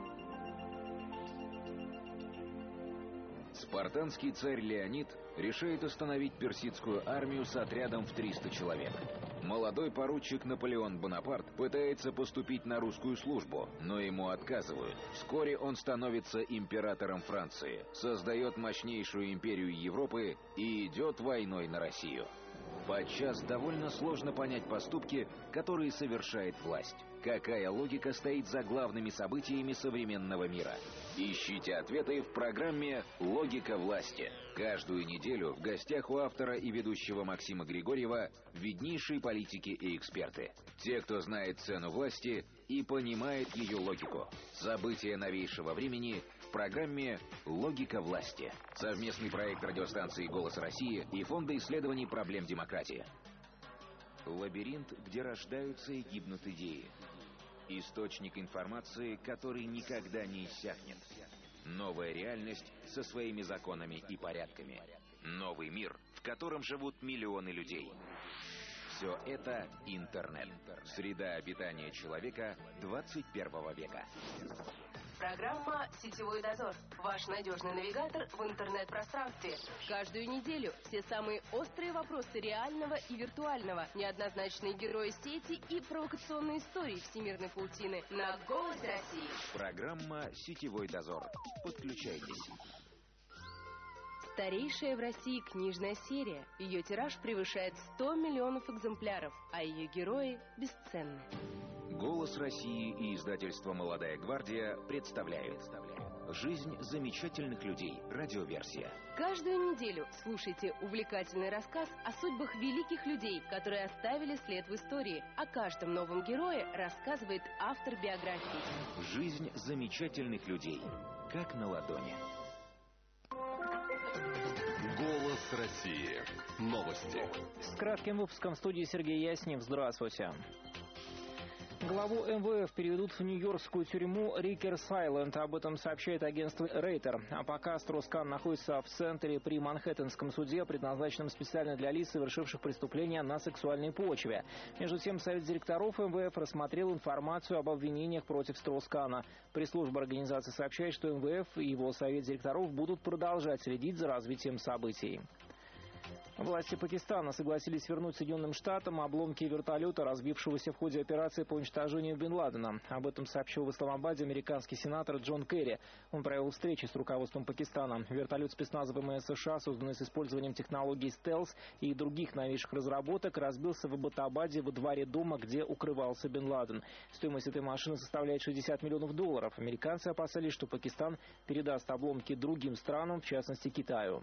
Спартанский царь Леонид решает остановить персидскую армию с отрядом в триста человек. Молодой поручик Наполеон Бонапарт пытается поступить на русскую службу, но ему отказывают. Вскоре он становится императором Франции, создает мощнейшую империю Европы и идет войной на Россию. Подчас довольно сложно понять поступки, которые совершает власть. Какая логика стоит за главными событиями современного мира? Ищите ответы в программе «Логика власти». Каждую неделю в гостях у автора и ведущего Максима Григорьева виднейшие политики и эксперты. Те, кто знает цену власти и понимает ее логику. События новейшего времени в программе «Логика власти». Совместный проект радиостанции «Голос России» и Фонда исследований проблем демократии. Лабиринт, где рождаются и гибнут идеи. Источник информации, который никогда не иссякнет. Новая реальность со своими законами и порядками. Новый мир, в котором живут миллионы людей. Все это интернет. Среда обитания человека двадцать первого века. Программа «Сетевой дозор». Ваш надежный навигатор в интернет-пространстве. Каждую неделю все самые острые вопросы реального и виртуального, неоднозначные герои сети и провокационные истории всемирной паутины на «Голос России». Программа «Сетевой дозор». Подключайтесь. Старейшая в России книжная серия. Ее тираж превышает сто миллионов экземпляров, а ее герои бесценны. «Голос России» и издательство «Молодая гвардия» представляют «Жизнь замечательных людей». Радиоверсия. Каждую неделю слушайте увлекательный рассказ о судьбах великих людей, которые оставили след в истории. О каждом новом герое рассказывает автор биографии. «Жизнь замечательных людей». Как на ладони. Голос России. Новости. С кратким выпуском в студии Сергей Яснев. Здравствуйте. Главу эм вэ эф переведут в нью-йоркскую тюрьму Рикерс-Айленд. Об этом сообщает агентство Рейтер. А пока Строс-Кан находится в центре при Манхэттенском суде, предназначенном специально для лиц, совершивших преступления на сексуальной почве. Между тем, Совет директоров эм вэ эф рассмотрел информацию об обвинениях против Строс-Кана. Пресс-служба организации сообщает, что эм вэ эф и его Совет директоров будут продолжать следить за развитием событий. Власти Пакистана согласились вернуть Соединенным Штатам обломки вертолета, разбившегося в ходе операции по уничтожению Бен Ладена. Об этом сообщил в Исламабаде американский сенатор Джон Керри. Он провел встречи с руководством Пакистана. Вертолет спецназа ВМС США, созданный с использованием технологий стелс и других новейших разработок, разбился в Абботабаде во дворе дома, где укрывался Бен Ладен. Стоимость этой машины составляет шестьдесят миллионов долларов. Американцы опасались, что Пакистан передаст обломки другим странам, в частности Китаю.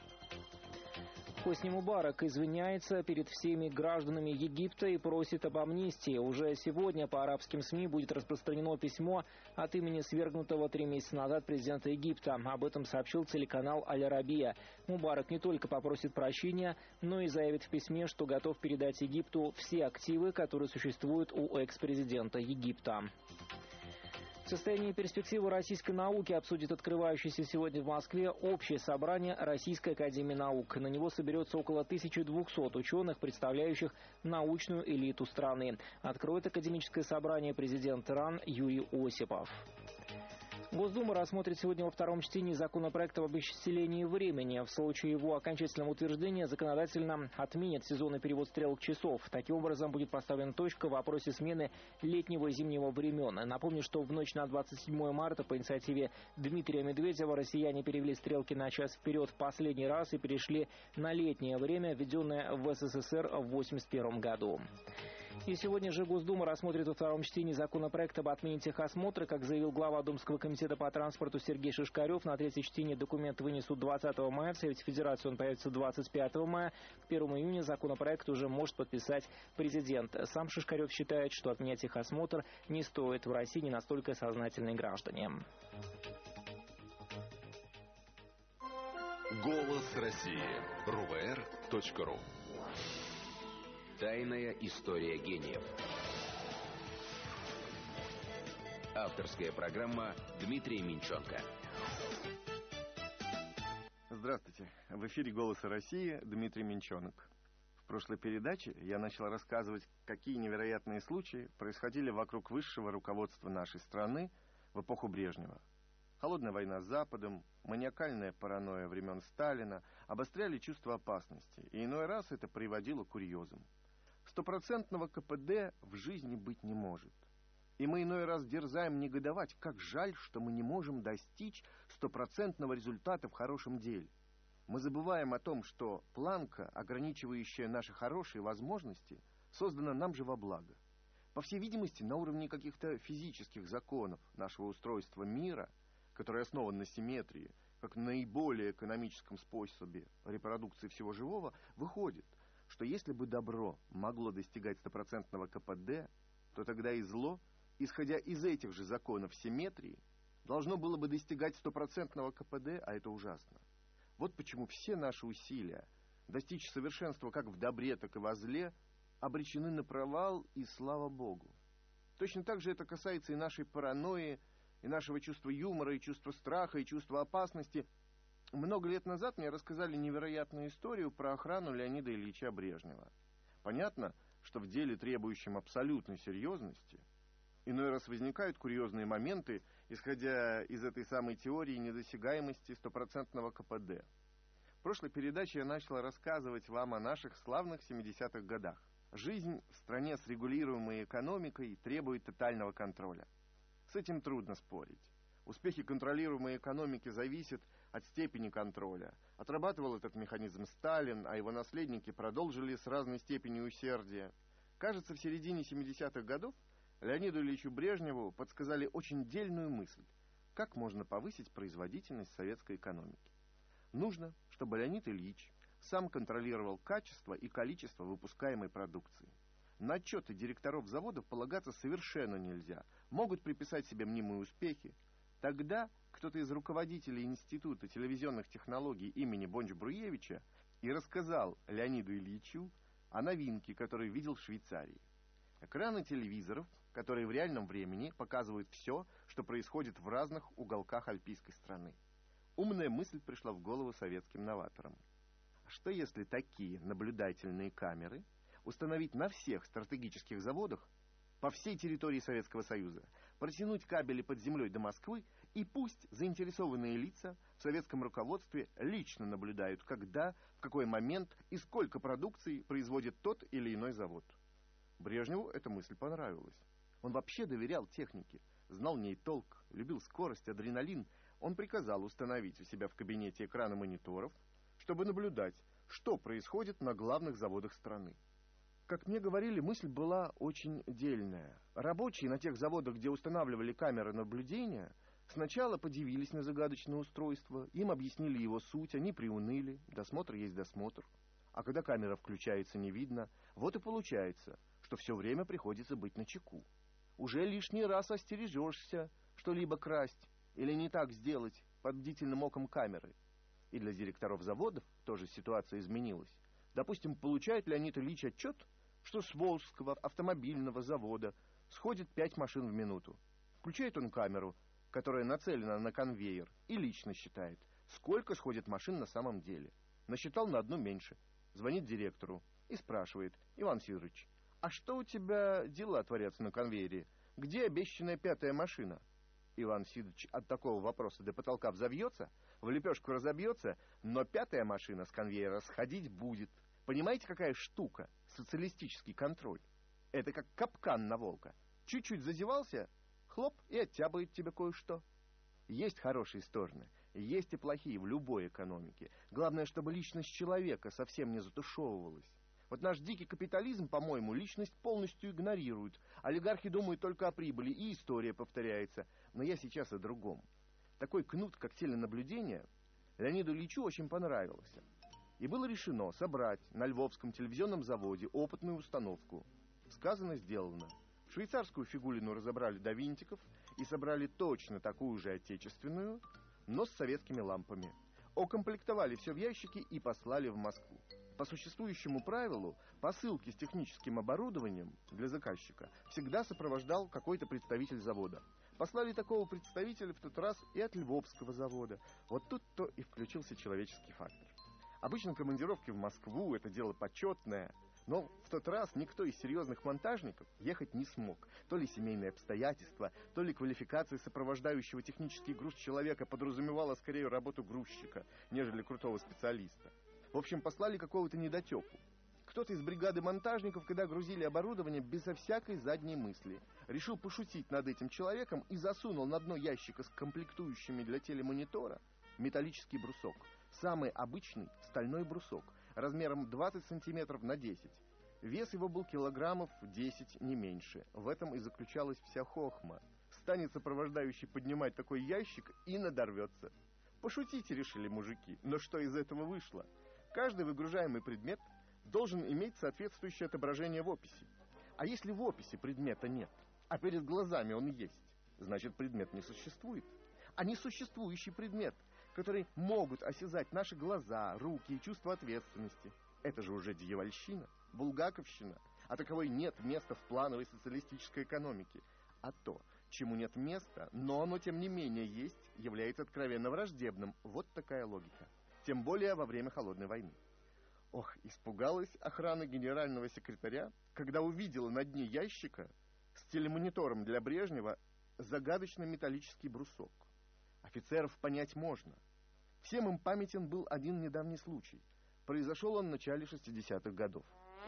Хосни Мубарак извиняется перед всеми гражданами Египта и просит об амнистии. Уже сегодня по арабским СМИ будет распространено письмо от имени свергнутого три месяца назад президента Египта. Об этом сообщил телеканал Аль-Арабия. Мубарак не только попросит прощения, но и заявит в письме, что готов передать Египту все активы, которые существуют у экс-президента Египта. Состояние и перспективы российской науки обсудит открывающееся сегодня в Москве общее собрание Российской академии наук. На него соберется около тысячи двухсот ученых, представляющих научную элиту страны. Откроет академическое собрание президент РАН Юрий Осипов. Госдума рассмотрит сегодня во втором чтении законопроект об исчислении времени. В случае его окончательного утверждения законодательно отменят сезонный перевод стрелок часов. Таким образом, будет поставлена точка в вопросе смены летнего и зимнего времен. Напомню, что в ночь на двадцать седьмое марта по инициативе Дмитрия Медведева россияне перевели стрелки на час вперед в последний раз и перешли на летнее время, введенное в СССР в восемьдесят первом году. И сегодня же Госдума рассмотрит во втором чтении законопроект об отмене техосмотра. Как заявил глава Думского комитета по транспорту Сергей Шишкарев, на третье чтение документ вынесут двадцатого мая, в Совете Федерации он появится двадцать пятого мая. К первому июня законопроект уже может подписать президент. Сам Шишкарев считает, что отменять техосмотр не стоит. В России не настолько сознательные граждане. Голос России. эр вэ эр точка ру. Тайная история гениев. Авторская программа Дмитрия Минченко. Здравствуйте. В эфире «Голоса России» Дмитрий Минченок. В прошлой передаче я начал рассказывать, какие невероятные случаи происходили вокруг высшего руководства нашей страны в эпоху Брежнева. Холодная война с Западом, маниакальная паранойя времен Сталина обостряли чувство опасности, и иной раз это приводило к курьезам. Стопроцентного ка пэ дэ в жизни быть не может. И мы иной раз дерзаем негодовать, как жаль, что мы не можем достичь стопроцентного результата в хорошем деле. Мы забываем о том, что планка, ограничивающая наши хорошие возможности, создана нам же во благо. По всей видимости, на уровне каких-то физических законов нашего устройства мира, который основан на симметрии, как наиболее экономическом способе репродукции всего живого, выходит, что если бы добро могло достигать стопроцентного ка пэ дэ, то тогда и зло, исходя из этих же законов симметрии, должно было бы достигать стопроцентного ка пэ дэ, а это ужасно. Вот почему все наши усилия достичь совершенства как в добре, так и во зле обречены на провал, и слава Богу. Точно так же это касается и нашей паранойи, и нашего чувства юмора, и чувства страха, и чувства опасности. Много лет назад мне рассказали невероятную историю про охрану Леонида Ильича Брежнева. Понятно, что в деле, требующем абсолютной серьезности, иной раз возникают курьезные моменты, исходя из этой самой теории недосягаемости стопроцентного ка пэ дэ. В прошлой передаче я начал рассказывать вам о наших славных семидесятых годах. Жизнь в стране с регулируемой экономикой требует тотального контроля. С этим трудно спорить. Успехи контролируемой экономики зависят от степени контроля. Отрабатывал этот механизм Сталин, а его наследники продолжили с разной степенью усердия. Кажется, в середине семидесятых годов Леониду Ильичу Брежневу подсказали очень дельную мысль, как можно повысить производительность советской экономики. Нужно, чтобы Леонид Ильич сам контролировал качество и количество выпускаемой продукции. На отчеты директоров заводов полагаться совершенно нельзя, могут приписать себе мнимые успехи. Тогда кто-то из руководителей Института телевизионных технологий имени Бонч-Бруевича и рассказал Леониду Ильичу о новинке, которую видел в Швейцарии. Экраны телевизоров, которые в реальном времени показывают все, что происходит в разных уголках альпийской страны. Умная мысль пришла в голову советским новаторам. Что если такие наблюдательные камеры установить на всех стратегических заводах по всей территории Советского Союза, протянуть кабели под землей до Москвы, и пусть заинтересованные лица в советском руководстве лично наблюдают, когда, в какой момент и сколько продукции производит тот или иной завод. Брежневу эта мысль понравилась. Он вообще доверял технике, знал в ней толк, любил скорость, адреналин. Он приказал установить у себя в кабинете экраны мониторов, чтобы наблюдать, что происходит на главных заводах страны. Как мне говорили, мысль была очень дельная. Рабочие на тех заводах, где устанавливали камеры наблюдения, сначала подивились на загадочное устройство, им объяснили его суть, они приуныли, досмотр есть досмотр. А когда камера включается, не видно, вот и получается, что все время приходится быть начеку. Уже лишний раз остережешься что-либо красть или не так сделать под бдительным оком камеры. И для директоров заводов тоже ситуация изменилась. Допустим, получает Леонид Ильич отчет, что с Волжского автомобильного завода сходит пять машин в минуту. Включает он камеру, которая нацелена на конвейер, и лично считает, сколько сходит машин на самом деле. Насчитал на одну меньше. Звонит директору и спрашивает: Иван Сидорович, а что у тебя дела творятся на конвейере? Где обещанная пятая машина? Иван Сидорович от такого вопроса до потолка взовьется, в лепешку разобьется, но пятая машина с конвейера сходить будет. Понимаете, какая штука? Социалистический контроль. Это как капкан на волка. Чуть-чуть зазевался, хлоп, и оттябает тебе кое-что. Есть хорошие стороны, есть и плохие в любой экономике. Главное, чтобы личность человека совсем не затушевывалась. Вот наш дикий капитализм, по-моему, личность полностью игнорирует. Олигархи думают только о прибыли, и история повторяется. Но я сейчас о другом. Такой кнут, как теленаблюдение, Леониду Ильичу очень понравился. И было решено собрать на Львовском телевизионном заводе опытную установку. Сказано, сделано. Швейцарскую фигулину разобрали до винтиков и собрали точно такую же отечественную, но с советскими лампами. Укомплектовали все в ящики и послали в Москву. По существующему правилу, посылки с техническим оборудованием для заказчика всегда сопровождал какой-то представитель завода. Послали такого представителя в тот раз и от Львовского завода. Вот тут-то и включился человеческий фактор. Обычно командировки в Москву – это дело почетное, но в тот раз никто из серьезных монтажников ехать не смог. То ли семейные обстоятельства, то ли квалификация сопровождающего технический груз человека подразумевала скорее работу грузчика, нежели крутого специалиста. В общем, послали какого-то недотепу. Кто-то из бригады монтажников, когда грузили оборудование, безо всякой задней мысли, решил пошутить над этим человеком и засунул на дно ящика с комплектующими для телемонитора металлический брусок. Самый обычный стальной брусок, размером двадцать сантиметров на десять. Вес его был килограммов десять, не меньше. В этом и заключалась вся хохма. Станет сопровождающий поднимать такой ящик и надорвется. Пошутите, решили мужики, но что из этого вышло? Каждый выгружаемый предмет должен иметь соответствующее отображение в описи. А если в описи предмета нет, а перед глазами он есть, значит, предмет не существует. А несуществующий предмет, который могут осязать наши глаза, руки и чувство ответственности, это же уже дьявольщина, булгаковщина, а таковой нет места в плановой социалистической экономике. А то, чему нет места, но оно тем не менее есть, является откровенно враждебным. Вот такая логика. Тем более во время Холодной войны. Ох, испугалась охрана генерального секретаря, когда увидела на дне ящика с телемонитором для Брежнева загадочный металлический брусок. Офицеров понять можно. Всем им памятен был один недавний случай. Произошел он в начале шестидесятых годов.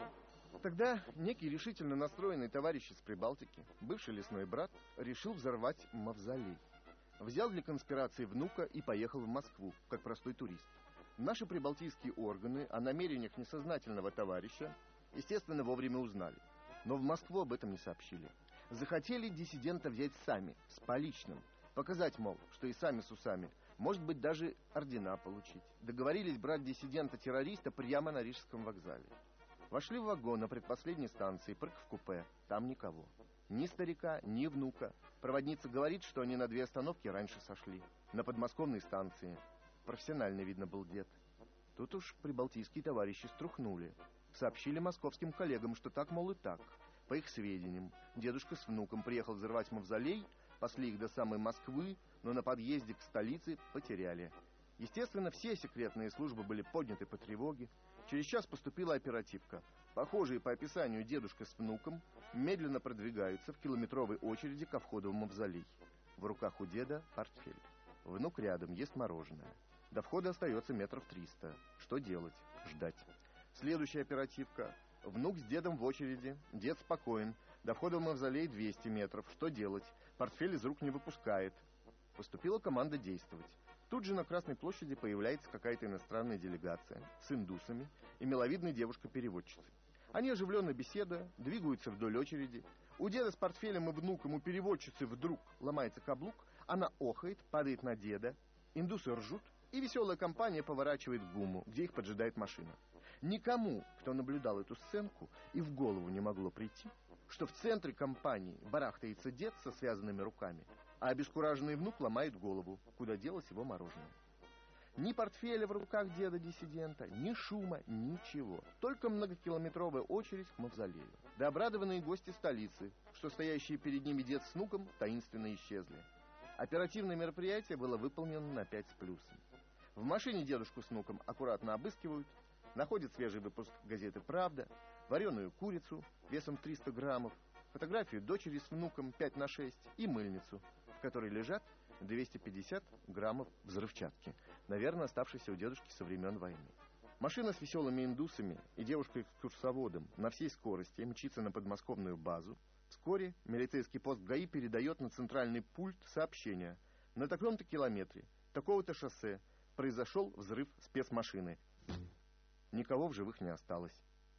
Тогда некий решительно настроенный товарищ из Прибалтики, бывший лесной брат, решил взорвать мавзолей. Взял для конспирации внука и поехал в Москву, как простой турист. Наши прибалтийские органы о намерениях несознательного товарища, естественно, вовремя узнали. Но в Москву об этом не сообщили. Захотели диссидента взять сами, с поличным. Показать, мол, что и сами с усами. Может быть, даже ордена получить. Договорились брать диссидента-террориста прямо на Рижском вокзале. Вошли в вагон на предпоследней станции, прыг в купе. Там никого. Ни старика, ни внука. Проводница говорит, что они на две остановки раньше сошли. На подмосковной станции. Профессиональный, видно, был дед. Тут уж прибалтийские товарищи струхнули. Сообщили московским коллегам, что так, мол, и так. По их сведениям, дедушка с внуком приехал взорвать мавзолей, пасли их до самой Москвы, но на подъезде к столице потеряли. Естественно, все секретные службы были подняты по тревоге. Через час поступила оперативка. Похожие по описанию дедушка с внуком медленно продвигаются в километровой очереди ко входу в мавзолей. В руках у деда портфель. Внук рядом, ест мороженое. До входа остается метров триста. Что делать? Ждать. Следующая оперативка. Внук с дедом в очереди. Дед спокоен. До входа в мавзолей двести метров. Что делать? Портфель из рук не выпускает. Поступила команда действовать. Тут же на Красной площади появляется какая-то иностранная делегация с индусами и миловидной девушкой-переводчицей. Они оживленно беседуя, двигаются вдоль очереди. У деда с портфелем и внуком у переводчицы вдруг ломается каблук, она охает, падает на деда, индусы ржут, и веселая компания поворачивает к ГУМу, где их поджидает машина. Никому, кто наблюдал эту сценку, и в голову не могло прийти, что в центре компании барахтается дед со связанными руками, а обескураженный внук ломает голову, куда делось его мороженое. Ни портфеля в руках деда-диссидента, ни шума, ничего. Только многокилометровая очередь к мавзолею. Да обрадованные гости столицы, что стоящие перед ними дед с внуком таинственно исчезли. Оперативное мероприятие было выполнено на пять с плюсом. В машине дедушку с внуком аккуратно обыскивают, находят свежий выпуск газеты «Правда», вареную курицу весом триста граммов, фотографию дочери с внуком пять на шесть и мыльницу, в которой лежат двести пятьдесят граммов взрывчатки, наверное, оставшейся у дедушки со времен войны. Машина с веселыми индусами и девушкой-экскурсоводом на всей скорости мчится на подмосковную базу. Вскоре милицейский пост ГАИ передает на центральный пульт сообщение. На таком-то километре, такого-то шоссе произошел взрыв спецмашины. Никого в живых не осталось.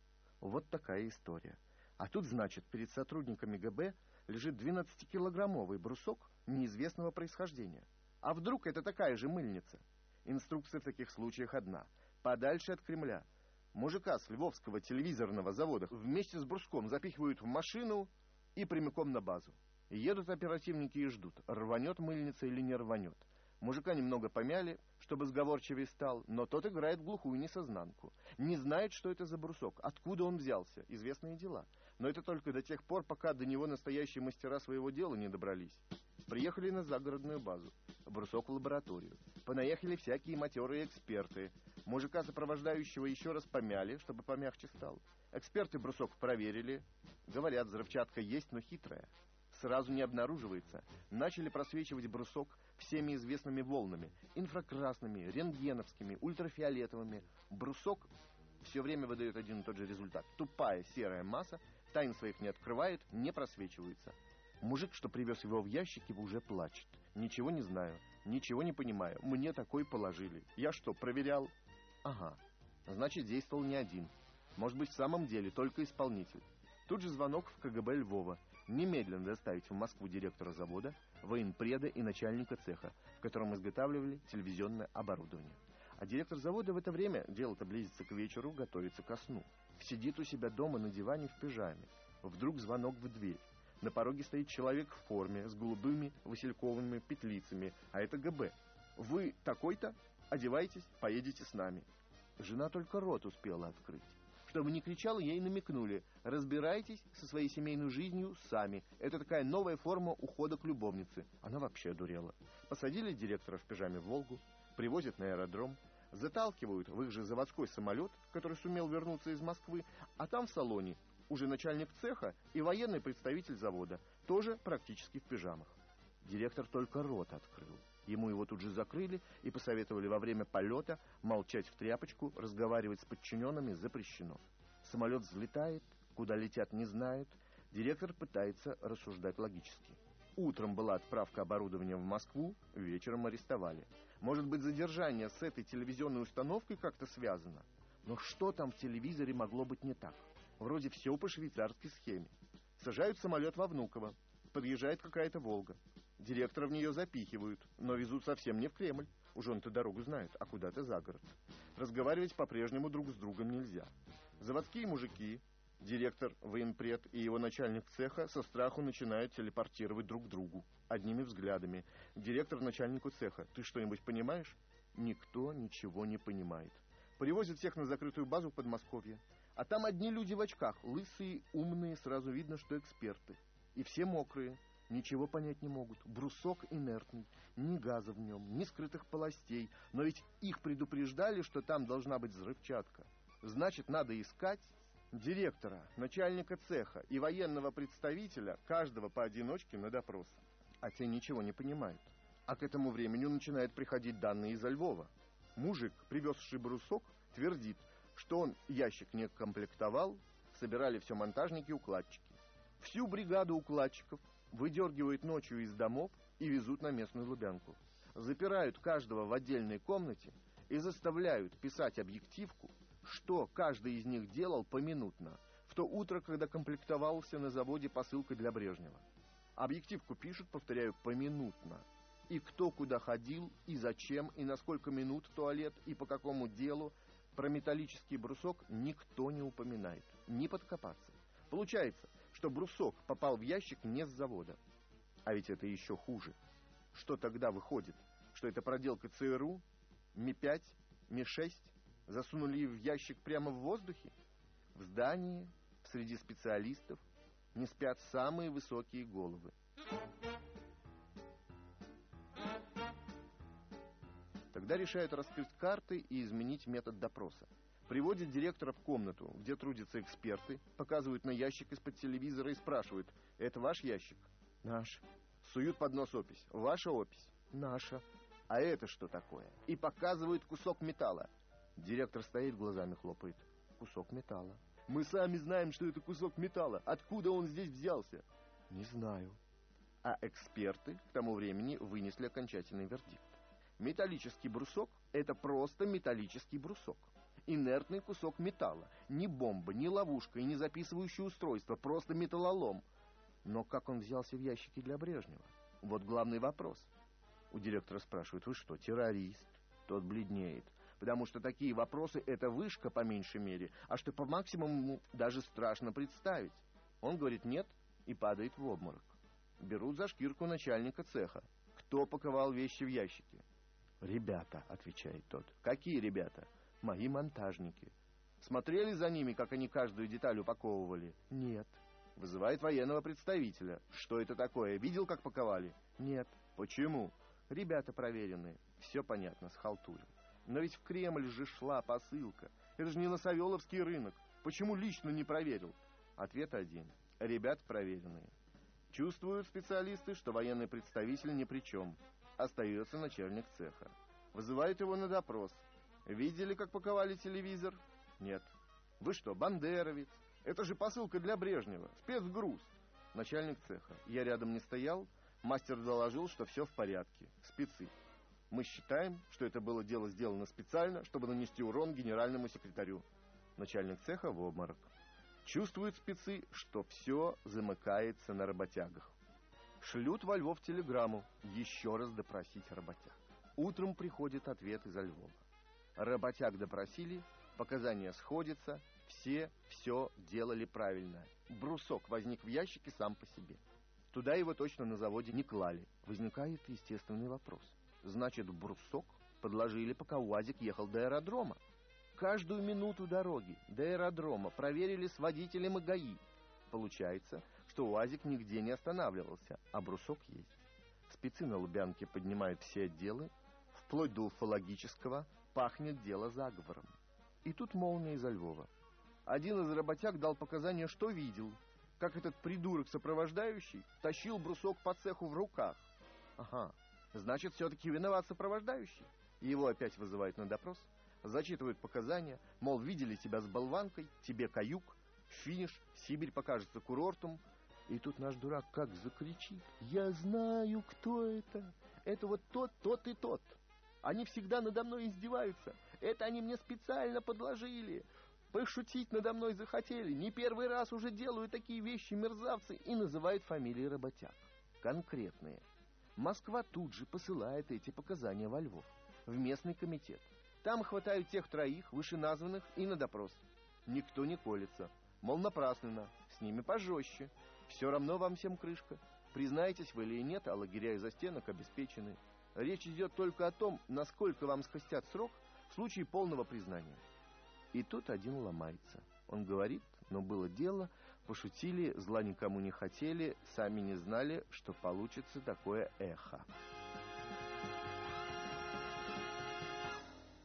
Вот такая история. А тут, значит, перед сотрудниками ГБ лежит двенадцатикилограммовый брусок неизвестного происхождения. А вдруг это такая же мыльница? Инструкция в таких случаях одна. Подальше от Кремля. Мужика с Львовского телевизорного завода вместе с бруском запихивают в машину и прямиком на базу. Едут оперативники и ждут, рванет мыльница или не рванет. Мужика немного помяли, чтобы сговорчивее стал, но тот играет в глухую несознанку. Не знает, что это за брусок, откуда он взялся, известные дела. Но это только до тех пор, пока до него настоящие мастера своего дела не добрались. Приехали на загородную базу, брусок в лабораторию. Понаехали всякие матерые эксперты. Мужика сопровождающего еще раз помяли, чтобы помягче стал. Эксперты брусок проверили. Говорят, взрывчатка есть, но хитрая. Сразу не обнаруживается. Начали просвечивать брусок всеми известными волнами. Инфракрасными, рентгеновскими, ультрафиолетовыми. Брусок все время выдает один и тот же результат. Тупая серая масса, тайн своих не открывает, не просвечивается. Мужик, что привез его в ящике, уже плачет. Ничего не знаю, ничего не понимаю. Мне такой положили. Я что, проверял? Ага. Значит, действовал не один. Может быть, в самом деле только исполнитель. Тут же звонок в КГБ Львова. Немедленно доставить в Москву директора завода, военпреда и начальника цеха, в котором изготавливали телевизионное оборудование. А директор завода в это время, дело-то близится к вечеру, готовится ко сну. Сидит у себя дома на диване в пижаме. Вдруг звонок в дверь. На пороге стоит человек в форме, с голубыми васильковыми петлицами, а это ГБ. «Вы такой-то? Одевайтесь, поедете с нами». Жена только рот успела открыть. Чтобы не кричала, ей намекнули: разбирайтесь со своей семейной жизнью сами. Это такая новая форма ухода к любовнице. Она вообще одурела. Посадили директора в пижаме в «Волгу», привозят на аэродром, заталкивают в их же заводской самолет, который сумел вернуться из Москвы, а там в салоне уже начальник цеха и военный представитель завода, тоже практически в пижамах. Директор только рот открыл. Ему его тут же закрыли и посоветовали во время полета молчать в тряпочку, разговаривать с подчиненными запрещено. Самолет взлетает, куда летят не знают. Директор пытается рассуждать логически. Утром была отправка оборудования в Москву, вечером арестовали. Может быть, задержание с этой телевизионной установкой как-то связано? Но что там в телевизоре могло быть не так? Вроде все по швейцарской схеме. Сажают самолет во Внуково. Подъезжает какая-то «Волга». Директора в нее запихивают, но везут совсем не в Кремль. Уж он-то дорогу знает, а куда-то за город. Разговаривать по-прежнему друг с другом нельзя. Заводские мужики, директор, военпред и его начальник цеха со страху начинают телепортировать друг к другу. Одними взглядами. Директор начальнику цеха: «Ты что-нибудь понимаешь?» Никто ничего не понимает. Привозят всех на закрытую базу в Подмосковье. А там одни люди в очках, лысые, умные, сразу видно, что эксперты. И все мокрые. Ничего понять не могут. Брусок инертный, ни газа в нем, ни скрытых полостей. Но ведь их предупреждали, что там должна быть взрывчатка. Значит, надо искать директора, начальника цеха и военного представителя, каждого поодиночке на допрос. А те ничего не понимают. А к этому времени начинают приходить данные изо Львова. Мужик, привезший брусок, твердит, что он ящик не комплектовал, собирали все монтажники-укладчики. Всю бригаду укладчиков выдергивают ночью из домов и везут на местную Лубянку. Запирают каждого в отдельной комнате и заставляют писать объективку, что каждый из них делал поминутно, в то утро, когда комплектовался на заводе посылкой для Брежнева. Объективку пишут, повторяю, поминутно. И кто куда ходил, и зачем, и на сколько минут в туалет, и по какому делу. Про металлический брусок никто не упоминает. Не подкопаться. Получается, что брусок попал в ящик не с завода. А ведь это еще хуже. Что тогда выходит? Что это проделка ЦРУ? Ми пять? Ми шесть? Засунули в ящик прямо в воздухе? В здании, среди специалистов, не спят самые высокие головы. Тогда решают раскрыть карты и изменить метод допроса. Приводят директора в комнату, где трудятся эксперты, показывают на ящик из-под телевизора и спрашивают: «Это ваш ящик?» «Наш». Суют под нос опись: «Ваша опись?» «Наша». «А это что такое?» И показывают кусок металла. Директор стоит, глазами хлопает. «Кусок металла». «Мы сами знаем, что это кусок металла. Откуда он здесь взялся?» «Не знаю». А эксперты к тому времени вынесли окончательный вердикт. Металлический брусок – это просто металлический брусок. Инертный кусок металла. Ни бомба, ни ловушка и ни записывающее устройство. Просто металлолом. Но как он взялся в ящике для Брежнева? Вот главный вопрос. У директора спрашивают: «Вы что, террорист?» Тот бледнеет. Потому что такие вопросы – это вышка по меньшей мере, а что по максимуму даже страшно представить. Он говорит «нет» и падает в обморок. Берут за шкирку начальника цеха. «Кто паковал вещи в ящике?» «Ребята», — отвечает тот. «Какие ребята?» «Мои монтажники». «Смотрели за ними, как они каждую деталь упаковывали?» «Нет». Вызывает военного представителя. «Что это такое? Видел, как паковали?» «Нет». «Почему?» «Ребята проверенные». Все понятно, схалтурил. Но ведь в Кремль же шла посылка. Это же не на Савеловский рынок. Почему лично не проверил? Ответ один. Ребята проверенные. Чувствуют специалисты, что военный представитель ни при чем. Остается начальник цеха. Вызывают его на допрос. Видели, как паковали телевизор? Нет. Вы что, бандеровец? Это же посылка для Брежнева. Спецгруз. Начальник цеха. Я рядом не стоял. Мастер доложил, что все в порядке. Спецы. Мы считаем, что это было дело сделано специально, чтобы нанести урон генеральному секретарю. Начальник цеха в обморок. Чувствуют спецы, что все замыкается на работягах. Шлют во Львов телеграмму еще раз допросить работяг. Утром приходит ответ из Львова. Работяг допросили, показания сходятся, все все делали правильно. Брусок возник в ящике сам по себе. Туда его точно на заводе не клали. Возникает естественный вопрос. Значит, брусок подложили, пока УАЗик ехал до аэродрома. Каждую минуту дороги до аэродрома проверили с водителем и ГАИ. Получается, что УАЗик нигде не останавливался, а брусок есть. Спецы на Лубянке поднимают все отделы, вплоть до уфологического, пахнет дело заговором. И тут молния из Львова. Один из работяг дал показания, что видел, как этот придурок-сопровождающий тащил брусок по цеху в руках. Ага, значит, все-таки виноват сопровождающий. Его опять вызывают на допрос, зачитывают показания, мол, видели тебя с болванкой, тебе каюк, финиш, Сибирь покажется курортом. И тут наш дурак как закричит: «Я знаю, кто это! Это вот тот, тот и тот! Они всегда надо мной издеваются! Это они мне специально подложили! Пошутить надо мной захотели! Не первый раз уже делают такие вещи мерзавцы!» И называют фамилии работяг. Конкретные. Москва тут же посылает эти показания во Львов, в местный комитет. Там хватают тех троих, вышеназванных, и на допрос. Никто не колется. Мол, напрасно, с ними пожестче. Все равно вам всем крышка. Признаетесь вы или нет, а лагеря и застенок обеспечены. Речь идет только о том, насколько вам скостят срок в случае полного признания. И тут один ломается. Он говорит: но было дело, пошутили, зла никому не хотели, сами не знали, что получится такое эхо.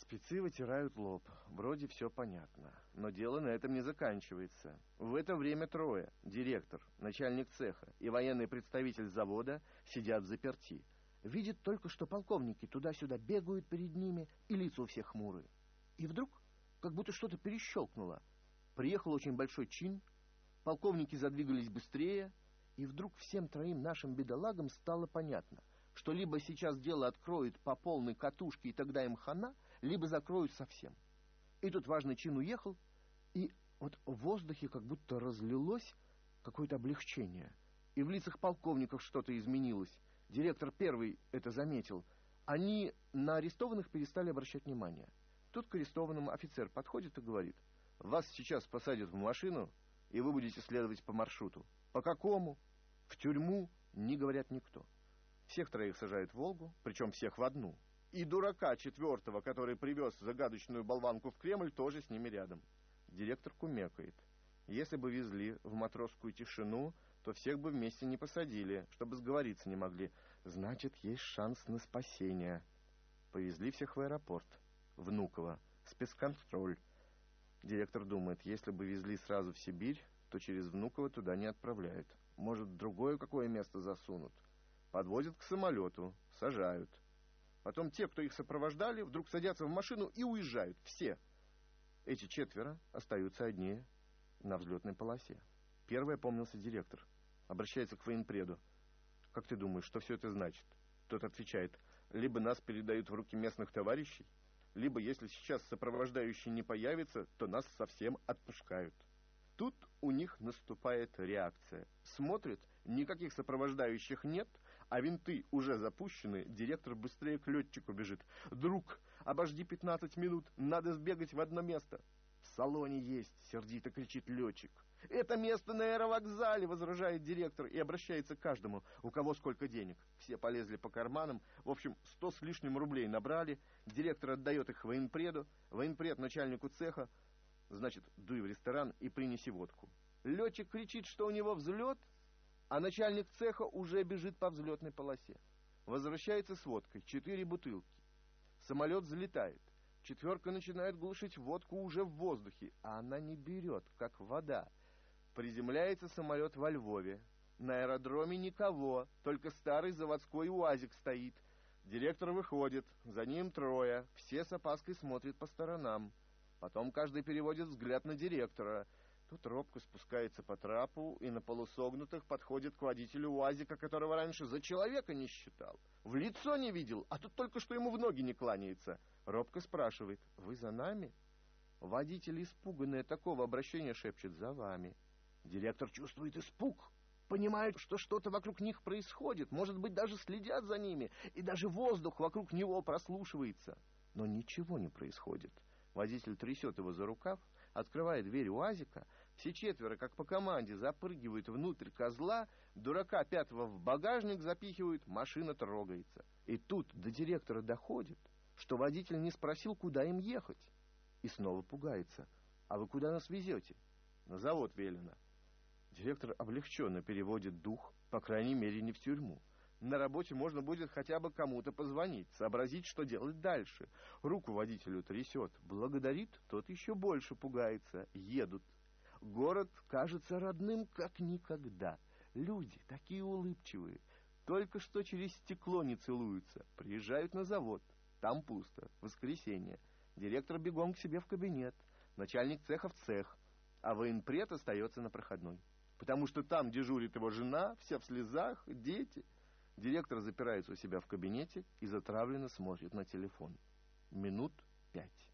Спецы вытирают лоб. Вроде все понятно. Но дело на этом не заканчивается. В это время трое. Директор, начальник цеха и военный представитель завода сидят взаперти. Видят только, что полковники туда-сюда бегают перед ними, и лица у всех хмурые. И вдруг, как будто что-то перещелкнуло. Приехал очень большой чин, полковники задвигались быстрее, и вдруг всем троим нашим бедолагам стало понятно, что либо сейчас дело откроют по полной катушке, и тогда им хана, либо закроют совсем. И тут важный чин уехал, и вот в воздухе как будто разлилось какое-то облегчение. И в лицах полковников что-то изменилось. Директор первый это заметил. Они на арестованных перестали обращать внимание. Тут к арестованному офицер подходит и говорит: вас сейчас посадят в машину, и вы будете следовать по маршруту. По какому? В тюрьму? Не говорят никто. Всех троих сажают в «Волгу», причем всех в одну. И дурака четвертого, который привез загадочную болванку в Кремль, тоже с ними рядом. Директор кумекает. Если бы везли в матросскую тишину, то всех бы вместе не посадили, чтобы сговориться не могли. Значит, есть шанс на спасение. Повезли всех в аэропорт. Внуково. Спецконтроль. Директор думает, если бы везли сразу в Сибирь, то через Внуково туда не отправляют. Может, в другое какое место засунут. Подвозят к самолету, сажают. Потом те, кто их сопровождали, вдруг садятся в машину и уезжают. Все. Эти четверо остаются одни на взлетной полосе. Первый опомнился директор. Обращается к военпреду. Как ты думаешь, что все это значит? Тот отвечает: либо нас передают в руки местных товарищей, либо, если сейчас сопровождающий не появится, то нас совсем отпускают. Тут у них наступает реакция. Смотрят, никаких сопровождающих нет, а винты уже запущены, директор быстрее к летчику бежит. «Друг, обожди пятнадцать минут, надо сбегать в одно место». «В салоне есть», — сердито кричит летчик. «Это место на аэровокзале», — возражает директор и обращается к каждому, у кого сколько денег. Все полезли по карманам, в общем, сто с лишним рублей набрали, директор отдает их военпреду, военпред начальнику цеха. Значит, дуй в ресторан и принеси водку. Летчик кричит, что у него взлет, а начальник цеха уже бежит по взлетной полосе. Возвращается с водкой, четыре бутылки. Самолет взлетает. Четверка начинает глушить водку уже в воздухе, а она не берет, как вода. Приземляется самолет во Львове. На аэродроме никого, только старый заводской УАЗик стоит. Директор выходит, за ним трое, все с опаской смотрят по сторонам. Потом каждый переводит взгляд на директора. Тут робко спускается по трапу и на полусогнутых подходит к водителю УАЗика, которого раньше за человека не считал. В лицо не видел, а тут только что ему в ноги не кланяется. Робко спрашивает: «Вы за нами?» Водитель, испуганный от такого обращения, шепчет: «За вами». Директор чувствует испуг, понимает, что что-то вокруг них происходит, может быть, даже следят за ними, и даже воздух вокруг него прослушивается. Но ничего не происходит. Водитель трясет его за рукав, открывает дверь УАЗика, все четверо, как по команде, запрыгивают внутрь козла, дурака пятого в багажник запихивают, машина трогается. И тут до директора доходит, что водитель не спросил, куда им ехать. И снова пугается. «А вы куда нас везете?» «На завод велено». Директор облегченно переводит дух, по крайней мере, не в тюрьму. На работе можно будет хотя бы кому-то позвонить, сообразить, что делать дальше. Руку водителю трясет, благодарит, тот еще больше пугается. Едут. Город кажется родным, как никогда. Люди такие улыбчивые, только что через стекло не целуются. Приезжают на завод, там пусто, воскресенье. Директор бегом к себе в кабинет, начальник цеха в цех, а военпред остается на проходной. Потому что там дежурит его жена, вся в слезах, дети. Директор запирается у себя в кабинете и затравленно смотрит на телефон. Минут пять.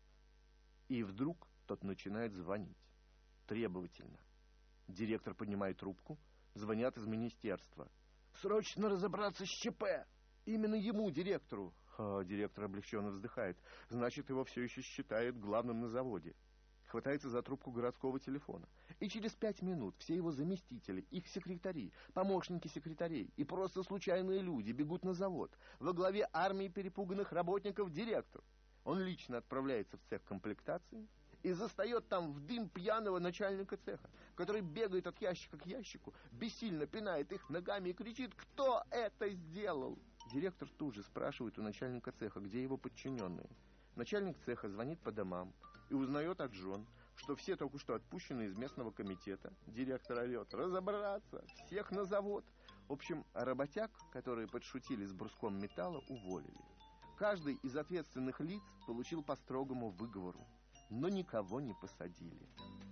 И вдруг тот начинает звонить. Требовательно. Директор поднимает трубку. Звонят из министерства. «Срочно разобраться с ЧП!» Именно ему, директору. А, директор облегченно вздыхает. Значит, его все еще считают главным на заводе. Хватается за трубку городского телефона. И через пять минут все его заместители, их секретари, помощники секретарей и просто случайные люди бегут на завод. Во главе армии перепуганных работников директор. Он лично отправляется в цех комплектации и застает там в дым пьяного начальника цеха, который бегает от ящика к ящику, бессильно пинает их ногами и кричит: «Кто это сделал?» Директор тут же спрашивает у начальника цеха, где его подчиненные. Начальник цеха звонит по домам и узнает от жен, что все только что отпущены из местного комитета. Директор орет: разобраться, всех на завод. В общем, работяг, которые подшутили с бруском металла, уволили. Каждый из ответственных лиц получил по строгому выговору, но никого не посадили.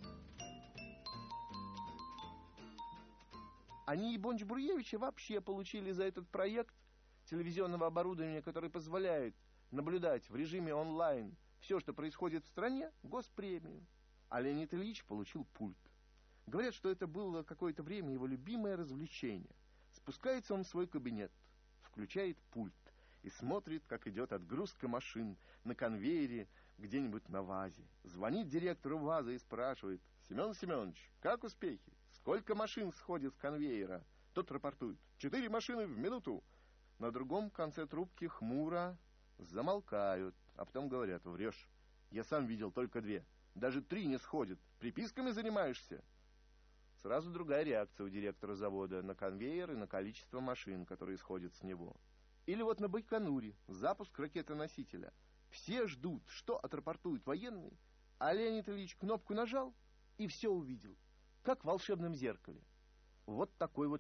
Они и Бонч-Бруевича вообще получили за этот проект телевизионного оборудования, который позволяет наблюдать в режиме онлайн все, что происходит в стране, госпремию. А Леонид Ильич получил пульт. Говорят, что это было какое-то время его любимое развлечение. Спускается он в свой кабинет, включает пульт и смотрит, как идет отгрузка машин на конвейере где-нибудь на ВАЗе. Звонит директору ВАЗа и спрашивает: Семен Семенович, как успехи? Сколько машин сходит с конвейера? Тот рапортует: четыре машины в минуту. На другом конце трубки хмуро замолкают, а потом говорят: врешь, я сам видел только две. Даже три не сходят. Приписками занимаешься? Сразу другая реакция у директора завода на конвейер и на количество машин, которые сходят с него. Или вот на Байконуре запуск ракеты-носителя. Все ждут, что отрапортует военный, а Леонид Ильич кнопку нажал и все увидел, как в волшебном зеркале. Вот такой вот